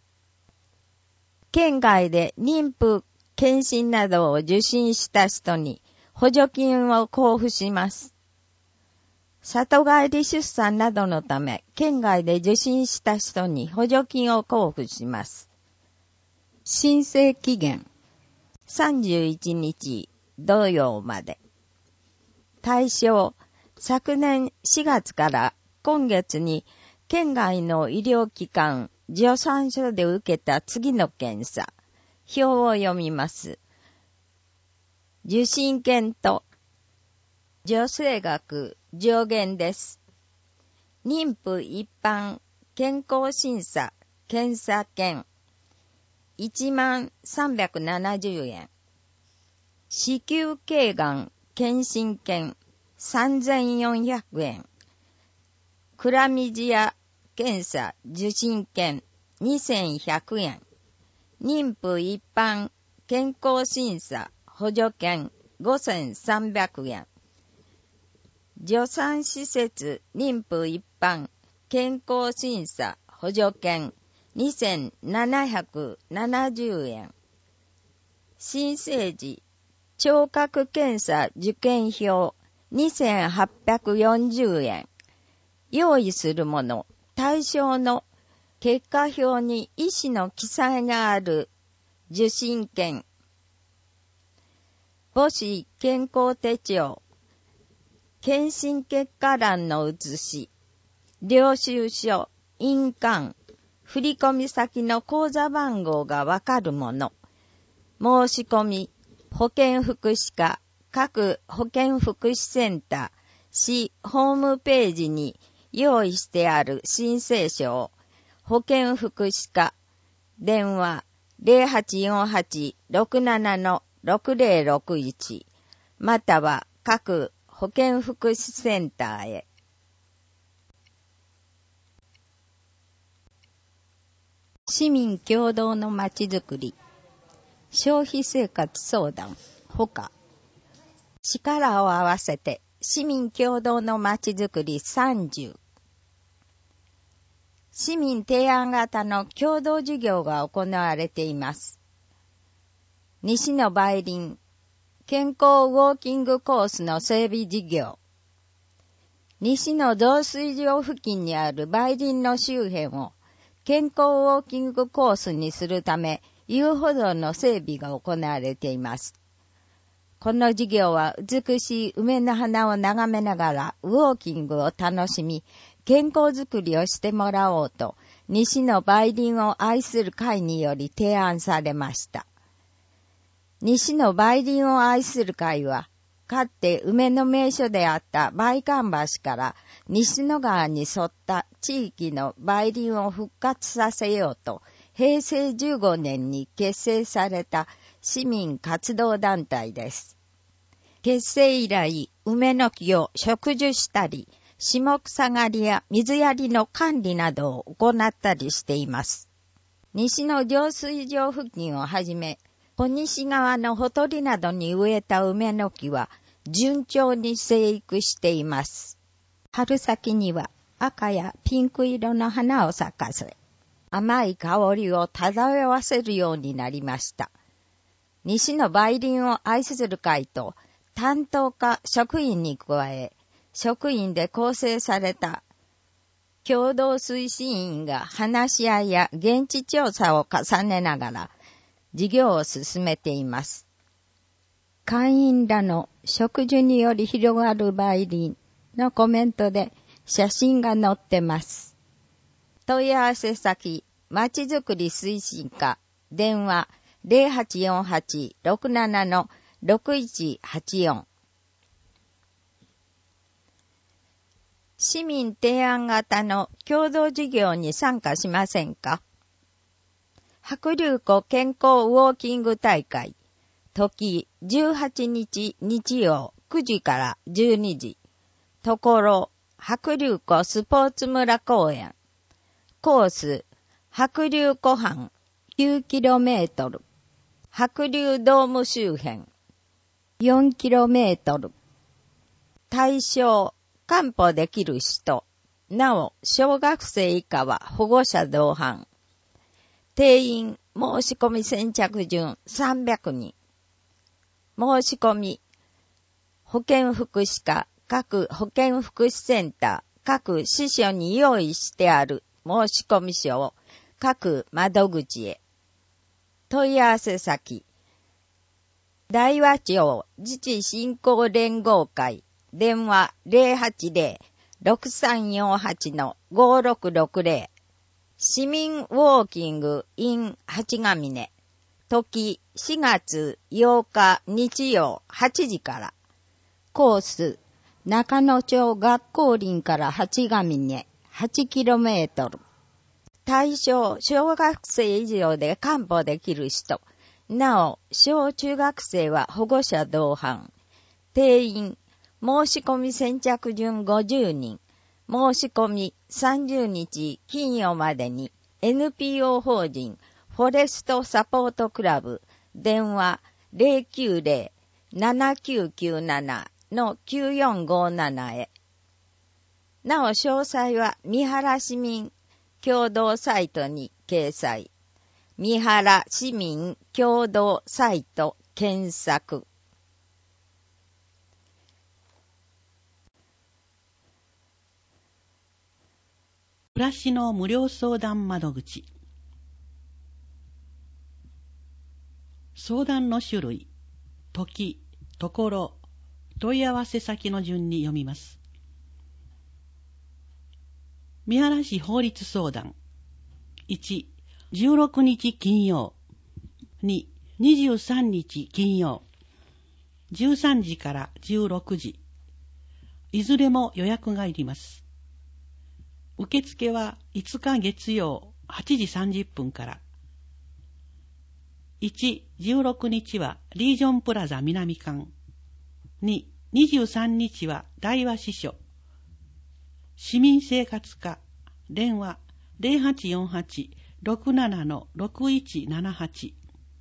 県外で妊婦、検診などを受診した人に補助金を交付します。里帰り出産などのため、県外で受診した人に補助金を交付します。申請期限、さんじゅういちにち土曜まで。対象、昨年しがつから今月に県外の医療機関、助産所で受けた次の検査。表を読みます。受診券と助成額上限です。妊婦一般健康審査検査券いちまんさんびゃくななじゅうえん。子宮頸がん検診券さんぜんよんひゃくえん。クラミジア検査受診券にせんひゃくえん。妊婦一般健康審査補助券ごせんさんびゃくえん。助産施設妊婦一般健康審査補助券にせんななひゃくななじゅうえん。新生児聴覚検査受験票にせんはっぴゃくよんじゅうえん。用意するもの、対象の結果表に医師の記載がある受診券。母子健康手帳。検診結果欄の写し。領収書、印鑑。振込先の口座番号がわかるもの。申し込み、保健福祉課、各保健福祉センター、市ホームページに用意してある申請書を、保健福祉課、電話ゼロはちよんはち ろくなな ろくゼロろくいち、または各保健福祉センターへ。 市民共同のまちづくり、消費生活相談、ほか、力を合わせて市民共同のまちづくりさんじゅう、市民提案型の共同事業が行われています。西の梅林、健康ウォーキングコースの整備事業、西の増水場付近にある梅林の周辺を健康ウォーキングコースにするため遊歩道の整備が行われています。この事業は美しい梅の花を眺めながらウォーキングを楽しみ、健康づくりをしてもらおうと、西の梅林を愛する会により提案されました。西の梅林を愛する会は、かつて梅の名所であった梅関橋から西野川に沿った地域の梅林を復活させようと、へいせいじゅうごねんに結成された市民活動団体です。結成以来、梅の木を植樹したり、下草刈りや水やりの管理などを行ったりしています。西の浄水場付近をはじめ、小西側のほとりなどに植えた梅の木は順調に生育しています。春先には赤やピンク色の花を咲かせ、甘い香りを漂わせるようになりました。西の梅林を愛する会と担当課職員に加え、職員で構成された共同推進員が話し合いや現地調査を重ねながら事業を進めています。会員らの植樹により広がる梅林のコメントで写真が載ってます。問い合わせ先、まちづくり推進課、電話 ゼロはちよんはち ろくなな ろくいちはちよん。市民提案型の共同事業に参加しませんか？白竜湖健康ウォーキング大会、時じゅうはちにち日曜くじからじゅうにじ、ところ白竜湖スポーツ村公園、コース白竜湖畔 きゅうキロメートル、白竜ドーム周辺 よんキロメートル、対象完歩できる人、なお小学生以下は保護者同伴、定員申し込み先着順さんびゃくにん。申し込み、保健福祉課、各保健福祉センター、各支所に用意してある申し込み書を各窓口へ。問い合わせ先、大和町自治振興連合会、電話 ゼロはちゼロ ろくさんよんはち ごろくろくゼロ、市民ウォーキング in 八ヶ峰、時しがつようか日曜はちじから、コース中野町学校林から八ヶ峰 はちキロメートル、対象小学生以上で完歩できる人、なお小中学生は保護者同伴、定員申し込み先着順ごじゅうにん、申し込みさんじゅうにち金曜までに エヌピーオー 法人フォレストサポートクラブ、電話 ゼロきゅうゼロ ななきゅうきゅうなな きゅうよんごなな へ。なお詳細は三原市民共同サイトに掲載。三原市民共同サイト検索。 暮らしの無料相談窓口。相談の種類、時、ところ、問い合わせ先の順に読みます。三原市法律相談。いち、じゅうろくにち金曜。に、にじゅうさんにち金曜。じゅうさんじからじゅうろくじ。いずれも予約がいります。受付はいつか月曜はちじさんじゅっぷんから。いち、じゅうろくにちはリージョンプラザ南館。に、にじゅうさんにちは大和支所。市民生活課、電話 ゼロはちよんはちろくななのろくいちななはち。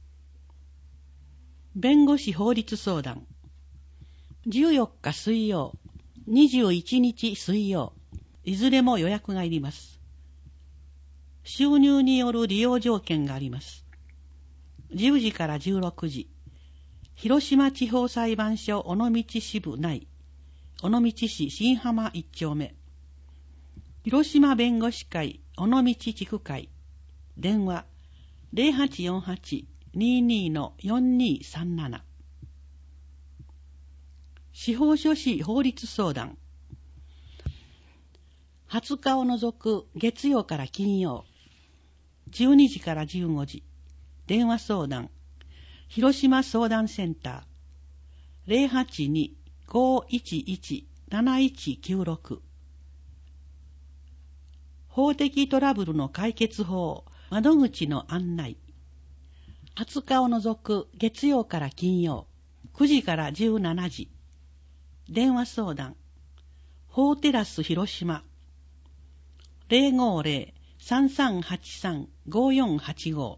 弁護士法律相談。じゅうよっか水曜、にじゅういちにち水曜、いずれも予約がいります。収入による利用条件があります。じゅうじからじゅうろくじ、広島地方裁判所尾道支部内、尾道市新浜一丁目。広島弁護士会尾道地区会。電話 ゼロはちよんはち にーにー のよんにーさんなな。司法書士法律相談。はつかを除く月曜から金曜、じゅうにじからじゅうごじ。電話相談。広島相談センター ゼロはちに ごいちいち なないちきゅうろく。法的トラブルの解決法、窓口の案内。はつかを除く月曜から金曜、くじからじゅうしちじ。電話相談。法テラス広島 ゼロごゼロ さんさんはちさん ごよんはちご。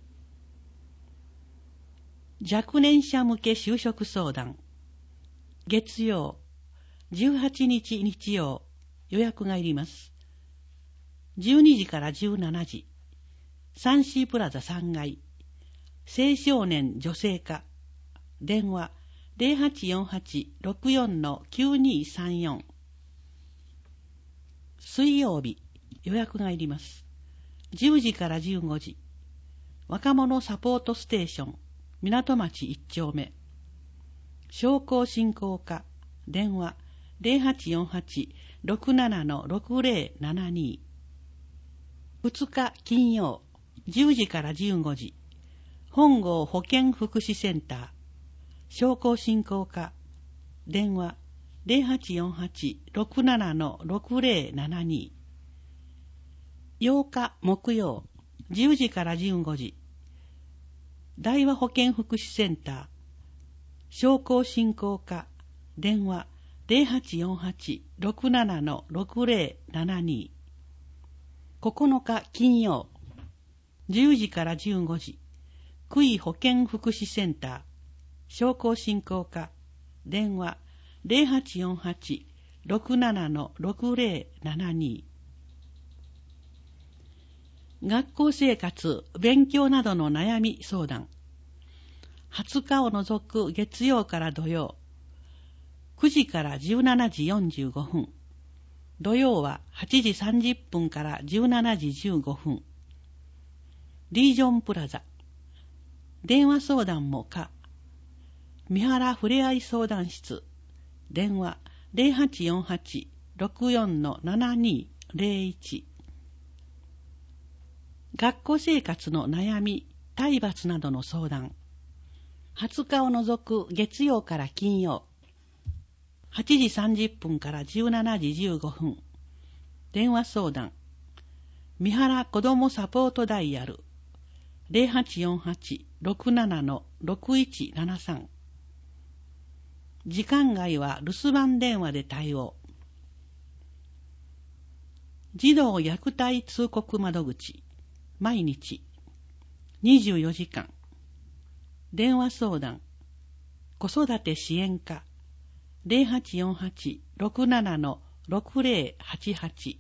若年者向け就職相談。月曜、じゅうはちにち日曜、予約がいります。じゅうにじからじゅうしちじ。サンシープラザさんがい。青少年女性課。電話ゼロはちよんはち ろくよん のきゅうにーさんよん。水曜日、予約がいります。じゅうじからじゅうごじ。若者サポートステーション、港町一丁目。商工振興課。電話ゼロはちよんはち ろくなな のろくゼロななに。ふつか金曜、じゅうじからじゅうごじ。本郷保健福祉センター。商工振興課。電話ゼロはちよんはち ろくなな のろくゼロななに。ようか木曜、じゅうじからじゅうごじ。大和保健福祉センター。商工振興課。電話ゼロはちよんはち ろくなな のろくゼロななに。ここのか金曜、じゅうじからじゅうごじ。区医保健福祉センター。商工振興課。電話ゼロはちよんはち ろくなな のろくゼロななに。学校生活、勉強などの悩み相談。はつかを除く月曜から土曜、くじからじゅうしちじよんじゅうごふん。土曜ははちじさんじゅっぷんからじゅうしちじじゅうごふん。リージョンプラザ。電話相談も可。三原ふれあい相談室。電話ゼロはちよんはち ろくよん のななにゼロいち。学校生活の悩み、体罰などの相談。はつかを除く月曜から金曜、はちじさんじゅっぷんからじゅうしちじじゅうごふん。電話相談。三原子どもサポートダイヤル。ゼロはちよんはち ろくなな のろくいちななさん。時間外は留守番電話で対応。児童虐待通告窓口。毎日。にじゅうよじかん。電話相談。子育て支援課。ゼロはちよんはち ろくなな のろくゼロはちはち。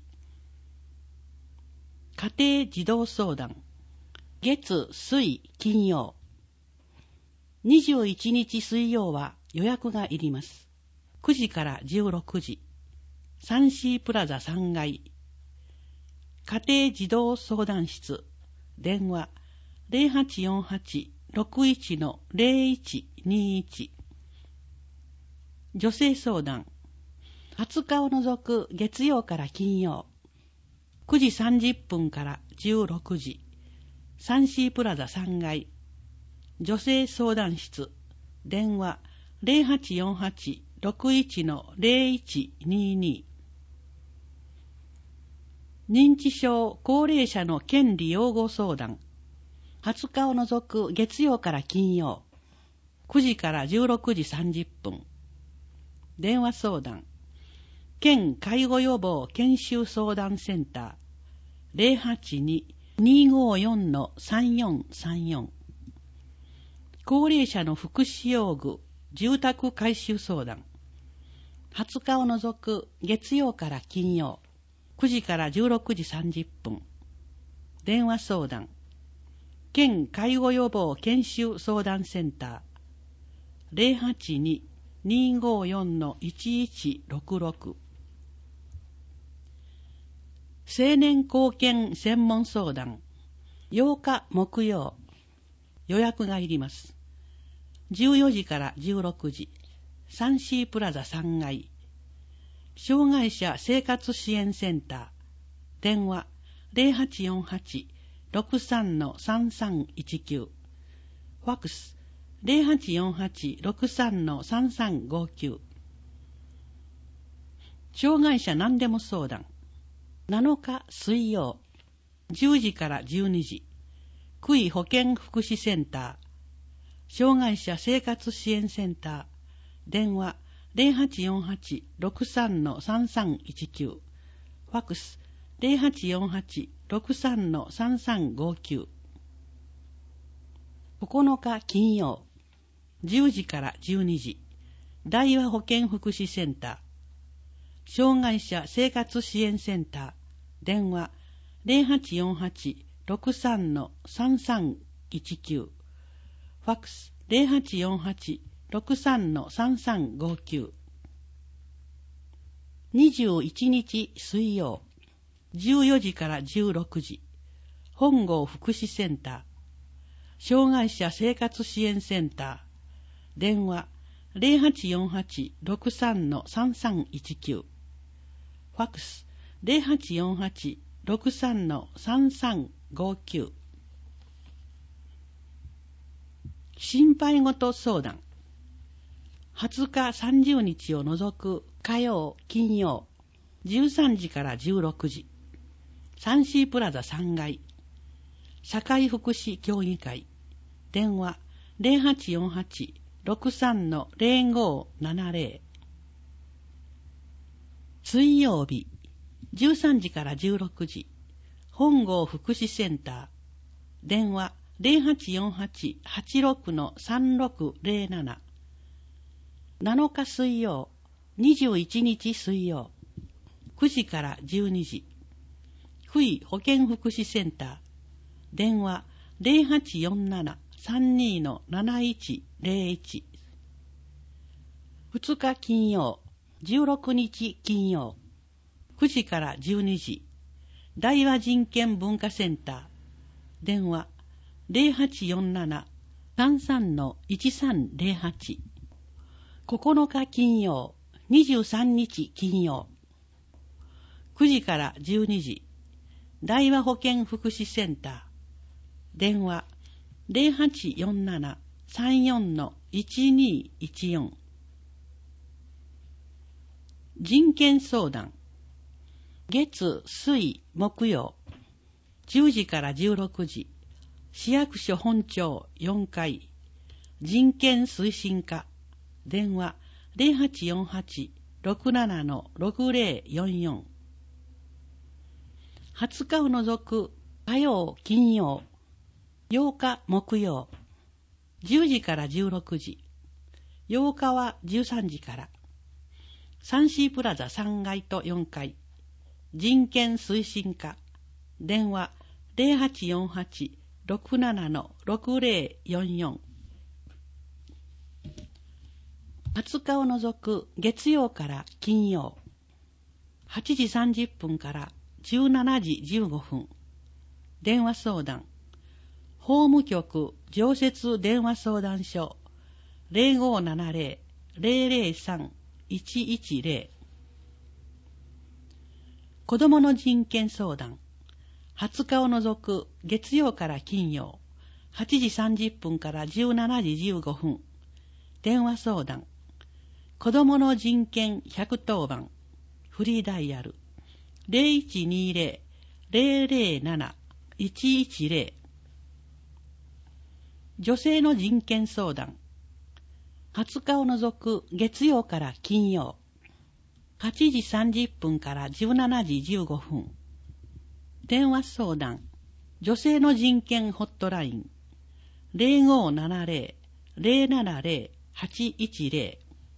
家庭児童相談。月、水、金曜。にじゅういちにち水曜は予約がいります。くじからじゅうろくじ。サンシープラザさんがい。家庭児童相談室。電話ゼロはちよんはち ろくいち のゼロいちにいち。女性相談。はつかを除く月曜から金曜。くじさんじゅっぷんからじゅうろくじ。サンシープラザさんがい。女性相談室。電話ゼロはちよんはち ろくいち のゼロいちにに。認知症高齢者の権利擁護相談。はつかを除く月曜から金曜。くじからじゅうろくじさんじゅっぷん。電話相談。県介護予防研修相談センター。ゼロはちに ににーごーよんのさんよんさんよん。高齢者の福祉用具、住宅改修相談。はつかを除く月曜から金曜、くじからじゅうろくじさんじゅっぷん。電話相談。県介護予防研修相談センター。ゼロはちにーにーごーよんのいちいちろくろく。青年貢献専門相談。ようか木曜。予約がいります。じゅうよじからじゅうろくじ。サンシープラザさんがい。障害者生活支援センター。電話ゼロはちよんはちろくさんのさんさんいちきゅう。ファックスゼロはちよんはちろくさんのさんさんごきゅう。障害者何でも相談。なのか水曜。じゅうじからじゅうにじ。区医保健福祉センター。障害者生活支援センター。電話ゼロはちよんはちろくさんのさんさんいちきゅう。ファックスゼロはちよんはちろくさんのさんさんごきゅう。ここのか金曜。じゅうじからじゅうにじ。大和保健福祉センター。障害者生活支援センター。電話ゼロはちよんはちろくさんのさんさんいちきゅう。ファックスゼロはちよんはちろくさんのさんさんごきゅう。にじゅういちにち水曜。じゅうよじからじゅうろくじ。本郷福祉センター。障害者生活支援センター。電話ゼロはちよんはちろくさんのさんさんいちきゅう。ファックスゼロはちよんはちろくさんのさんさんごきゅう。心配事相談。はつかさんじゅうにちを除く火曜、金曜、じゅうさんじからじゅうろくじ。サンシープラザさんがい。社会福祉協議会。電話ゼロはちよんはちろくさんのゼロごななゼロ。水曜日、じゅうさんじからじゅうろくじ。本郷福祉センター。電話ゼロはちよんはちはちろくのさんろくゼロなな。なのか水曜、にじゅういちにち水曜。くじからじゅうにじ。区医保健福祉センター。電話ゼロはちよんななさんにのなないちゼロいち。ふつか金曜、じゅうろくにち金曜。くじからじゅうにじ。大和人権文化センター。電話ゼロはちよんななさんさんのいちさんゼロはち。ここのか金曜、にじゅうさんにち金曜。くじからじゅうにじ。大和保健福祉センター。電話ゼロはちよんななさんよんのいちにいちよん。人権相談。月、水、木曜。じゅうじからじゅうろくじ。市役所本庁よんかい。人権推進課。電話ゼロはちよんはちろくななのろくゼロよんよん。はつかを除く火曜、金曜。ようか木曜。じゅうじからじゅうろくじ。ようかはじゅうさんじから。サンシープラザさんがいとよんかい。人権推進課。電話ゼロはちよんはちろくななのろくゼロよんよん。はつかを除く月曜から金曜。はちじさんじゅっぷんからじゅうしちじじゅうごふん。電話相談。法務局常設電話相談所ゼロごななゼロ ゼロゼロさん いちいちゼロ。子どもの人権相談。はつかを除く月曜から金曜。はちじさんじゅっぷんからじゅうしちじじゅうごふん。電話相談。子どもの人権ひゃくとおばん。フリーダイヤル。ゼロいちにゼロ ゼロゼロなな いちいちゼロ。女性の人権相談。はつかを除く月曜から金曜。はちじさんじゅっぷんからじゅうしちじじゅうごふん。電話相談。 女性の人権ホットライン ゼロごーななゼロ ゼロななゼロ はちいちゼ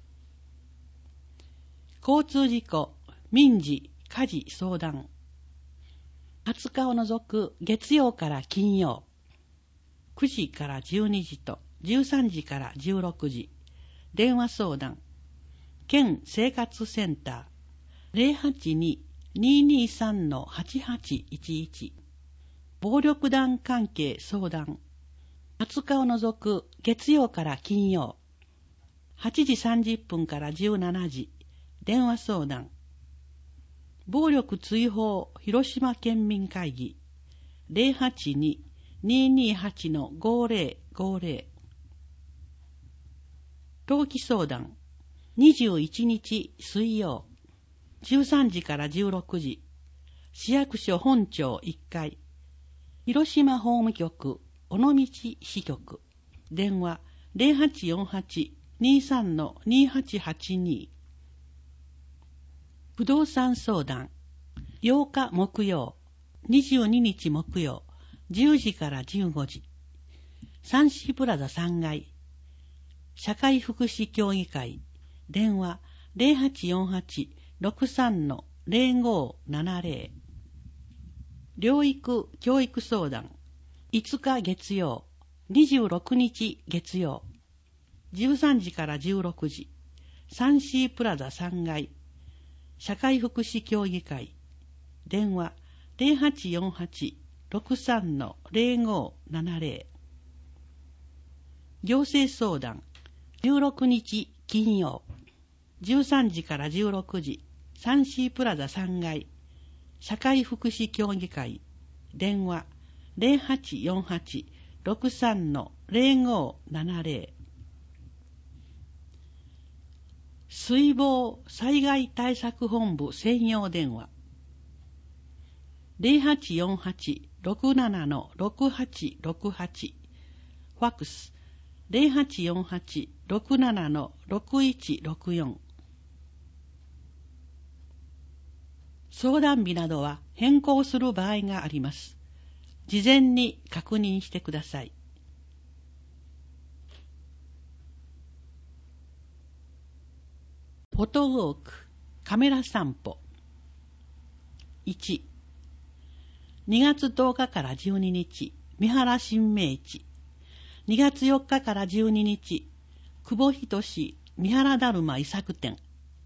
ロ 交通事故、民事、家事相談。はつかを除く月曜から金曜、くじからじゅうにじとじゅうさんじからじゅうろくじ、電話相談、県生活センター ゼロはちに にーにーさん はちはちいちいち、暴力団関係相談。はつかを除く月曜から金曜、はちじさんじゅっぷんからじゅうしちじ、電話相談。暴力追放広島県民会議 ゼロはちに にーにーはち ごーぜろごーぜろ。登記相談にじゅういちにち水曜じゅうさんじからじゅうろくじ、市役所本庁いっかい、広島法務局尾道支局、電話 ゼロはちよんはち にーさん にーはちはちに。不動産相談ようか木曜、にじゅうににち木曜、じゅうじからじゅうごじ、サンシープラザさんがい、社会福祉協議会、電話 ゼロはちよんはち ろくさん ゼロごーななゼロ。療育教育相談いつか月曜、にじゅうろくにち月曜、じゅうさんじからじゅうろくじ、サンシープラザさんがい、社会福祉協議会、電話 ゼロはちよんはち ろくさん ゼロごーななゼロ。行政相談じゅうろくにち金曜、じゅうさんじからじゅうろくじ、サンシープラザさんがい、社会福祉協議会、電話 ゼロはちよんはち ろくさん ゼロごーななゼロ。水防災害対策本部専用電話 ゼロはちよんはち ろくなな ろくはちろくはち、ファックス ゼロはちよんはち ろくなな ろくいちろくよん。相談日などは変更する場合があります。事前に確認してください。フォトウォーク、カメラ散歩。いち、にがつとおかからじゅうににち、三原新明地。にがつよっかからじゅうににち、久保仁三原だるま遺作展。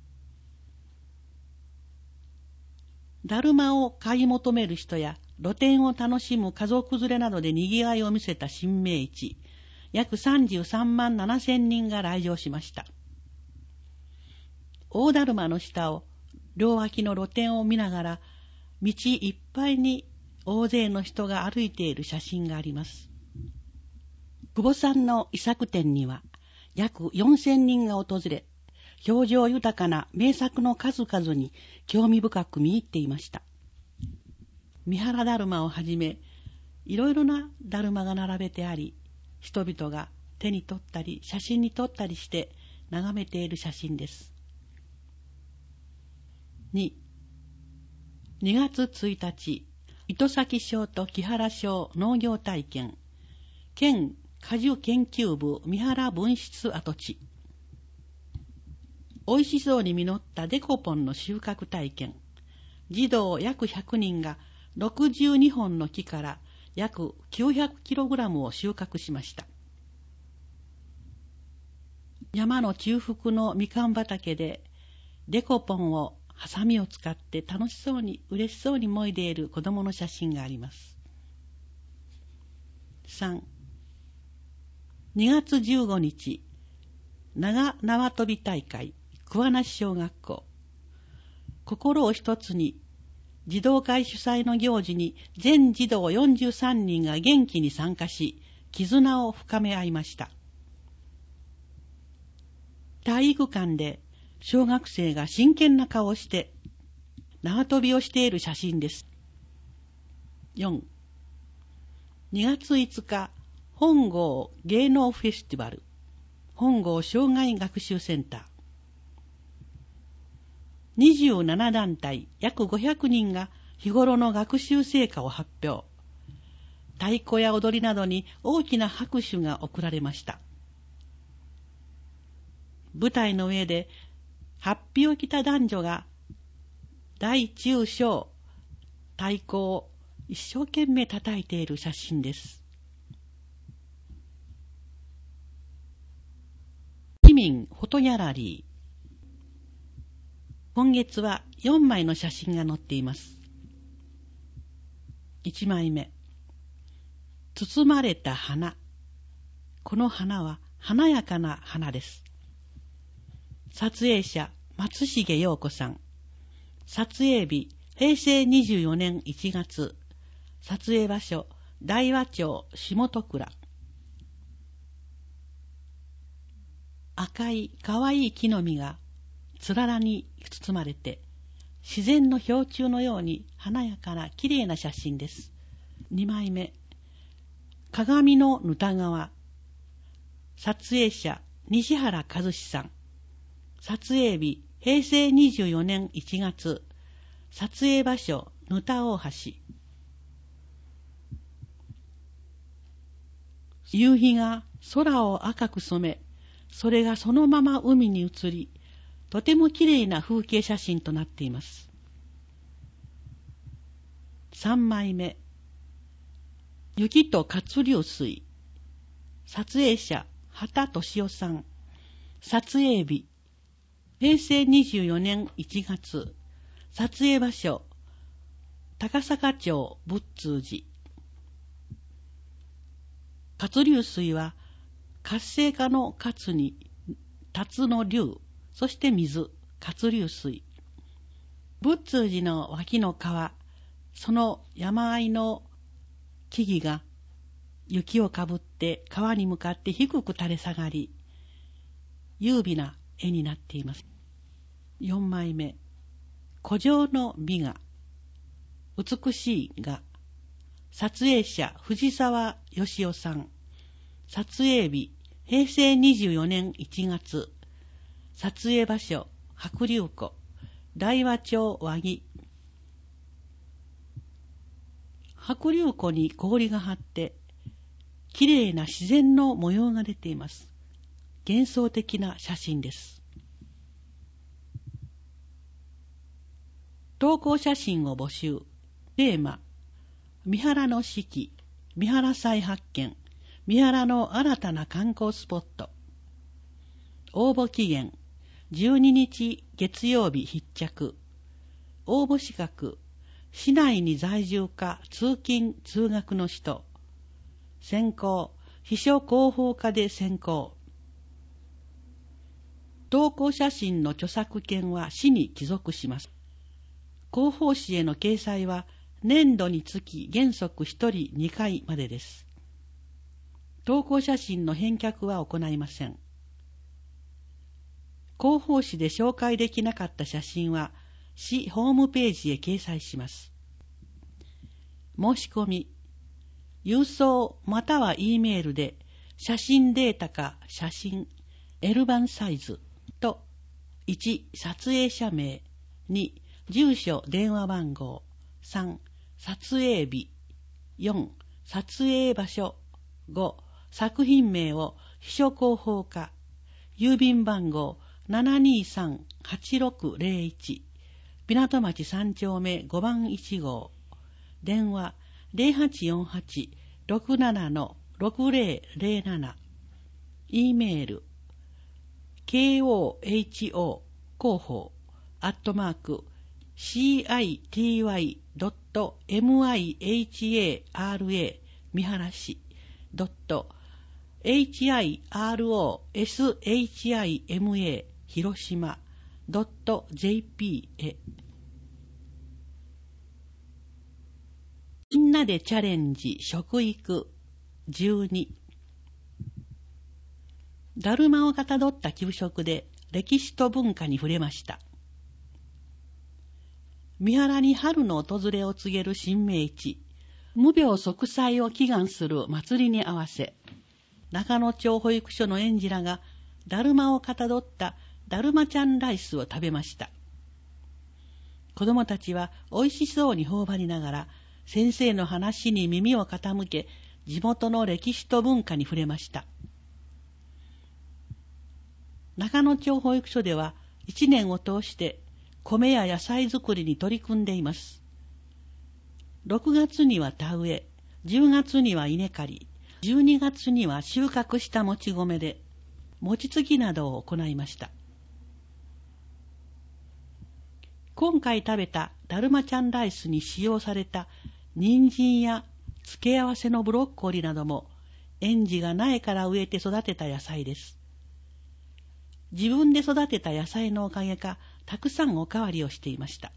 だるまを買い求める人や露店を楽しむ家族連れなどで賑わいを見せた新明市、約さんじゅうさんまんななせんにんが来場しました。大だるまの下を両脇の露店を見ながら、道いっぱいに大勢の人が歩いている写真があります。久保さんの遺作展には約よんせんにんが訪れ、表情豊かな名作の数々に興味深く見入っていました。三原だるまをはじめ、いろいろなだるまが並べてあり、人々が手に取ったり写真に撮ったりして眺めている写真です。に、にがつついたち、糸崎町と木原町農業体験、県果樹研究部三原分室跡地。おいしそうに実ったデコポンの収穫体験。児童約ひゃくにんがろくじゅうにほんの木から約 きゅうひゃくキログラム を収穫しました。山の中腹のみかん畑でデコポンをハサミを使って楽しそうに嬉しそうにもいでいる子供の写真があります。さん、にがつじゅうごにち、長縄跳び大会、桑名市小学校。心を一つに、児童会主催の行事に全児童よんじゅうさんにんが元気に参加し、絆を深め合いました。体育館で小学生が真剣な顔をして縄跳びをしている写真です。よん、にがついつか、本郷芸能フェスティバル、本郷障害学習センター。にじゅうななだんたい約ごひゃくにんが日頃の学習成果を発表。 太鼓や踊りなどに大きな拍手が送られました。舞台の上で、法被を着た男女が、大中小、太鼓を一生懸命叩いている写真です。市民フォトギャラリー。今月はよんまいの写真が載っています。いちまいめ。包まれた花。この花は華やかな花です。撮影者、松重陽子さん。撮影日、へいせいにじゅうよねんいちがつ。撮影場所、大和町下戸倉。赤いかわいい木の実がつららに包まれて、自然の氷柱のように華やかなきれいな写真です。にまいめ。鏡のぬた川。撮影者、西原和志さん。撮影日、へいせいにじゅうよねんいちがつ。撮影場所、ぬた大橋。夕日が空を赤く染め、それがそのまま海に映り、とてもきれいな風景写真となっています。さんまいめ。雪と活流水。撮影者、畑俊夫さん。撮影日、へいせいにじゅうよねんいちがつ。撮影場所、高坂町仏通寺。活流水は、活性化の活に、達の流、そして水、活流水。仏通寺の脇の川、その山あいの木々が雪をかぶって川に向かって低く垂れ下がり、優美な絵になっています。よんまいめ。古城の美が、美しいが、撮影者藤沢義夫さん。撮影日、へいせいにじゅうよねんいちがつ。撮影場所、白龍湖、大和町和木。白龍湖に氷が張って、きれいな自然の模様が出ています。幻想的な写真です。投稿写真を募集。テーマ、三原の四季、三原再発見、三原の新たな観光スポット。応募期限、じゅうににち月曜日必着。応募資格、市内に在住か通勤通学の人。選考、秘書広報課で選考。投稿写真の著作権は市に帰属します。広報誌への掲載は年度につき原則ひとりにかいまでです。投稿写真の返却は行いません。広報誌で紹介できなかった写真は市ホームページへ掲載します。申し込み、郵送または E メールで写真データか写真 エル ばんサイズといち撮影者名、に住所電話番号、さん撮影日、よん撮影場所、ご作品名を秘書広報課、郵便番号 ななにさんはちろくぜろいち、港町さん丁目ごばんいち号、電話 ゼロはちよんはち ろくなな ろくぜろぜろなな、E メール ケーオーエイチオー 広報アットマーク シーアイティーワイドットミハラ 三原市ドット ヒロシマ 広島 ドット ジェーピー へ。みんなでチャレンジ食育じゅうに。だるまをかたどった給食で歴史と文化に触れました。三原に春の訪れを告げる新明地、無病息災を祈願する祭りに合わせ、中野町保育所の園児らがだるまをかたどっただるまちゃんライスを食べました。子供たちは美味しそうに頬張りながら、 先生の話に耳を傾け、地元の歴史と文化に触れました。中野町保育所では一年を通して米や野菜作りに取り組んでいます。ろくがつには田植え、じゅうがつには稲刈り、じゅうにがつには収穫したもち米で餅つきなどを行いました。今回食べただるまちゃんライスに使用された人参や付け合わせのブロッコリーなども園児が苗から植えて育てた野菜です。自分で育てた野菜のおかげかたくさんおかわりをしていました。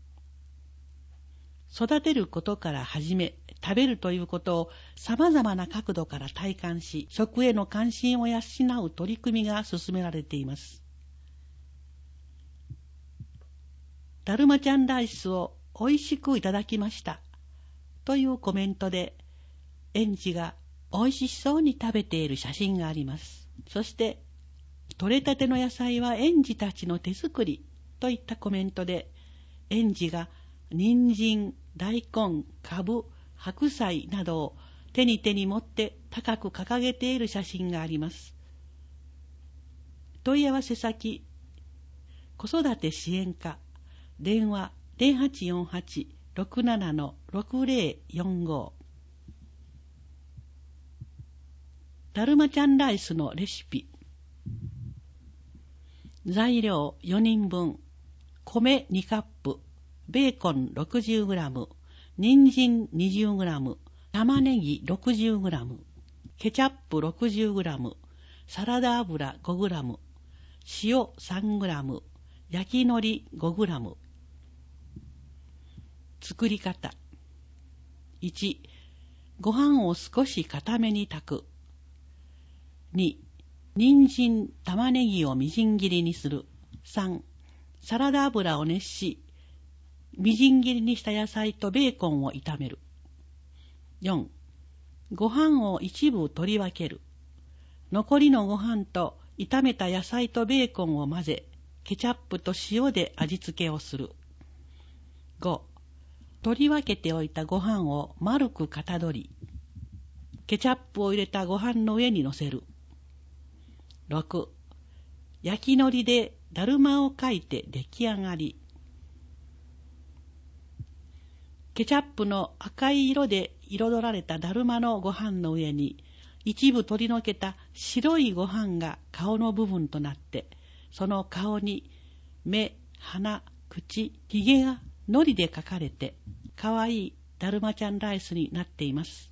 育てることから始め、食べるということを様々な角度から体感し、食への関心を養う取り組みが進められています。だるまちゃんライスをおいしくいただきましたというコメントで、園児がおいしそうに食べている写真があります。そして、取れたての野菜は園児たちの手作りといったコメントで、園児が人参、大根、かぶ、白菜などを手に手に持って高く掲げている写真があります。問い合わせ先、子育て支援課、電話 ゼロはちよんはち ろくなな ろくゼロよんご。だるまちゃんライスのレシピ。材料よにんぶん、米にカップ、ベーコン ろくじゅうグラム、人参 にじゅうグラム、玉ねぎ ろくじゅうグラム、ケチャップ ろくじゅうグラム、サラダ油 ごグラム、塩 さんグラム、焼き海苔 ごグラム。作り方。いち、ご飯を少し固めに炊く。に、人参、玉ねぎをみじん切りにする。さん、サラダ油を熱し、みじん切りにした野菜とベーコンを炒める。よん、ご飯を一部取り分ける。残りのご飯と炒めた野菜とベーコンを混ぜ、ケチャップと塩で味付けをする。ご、取り分けておいたご飯を丸くかたどり、ケチャップを入れたご飯の上に乗せる。ろく、焼き海苔でだるまを描いて出来上がり。ケチャップの赤い色で彩られただるまのご飯の上に、一部取り除けた白いご飯が顔の部分となって、その顔に目、鼻、口、ひげが海苔で描かれて、かわいいだるまちゃんライスになっています。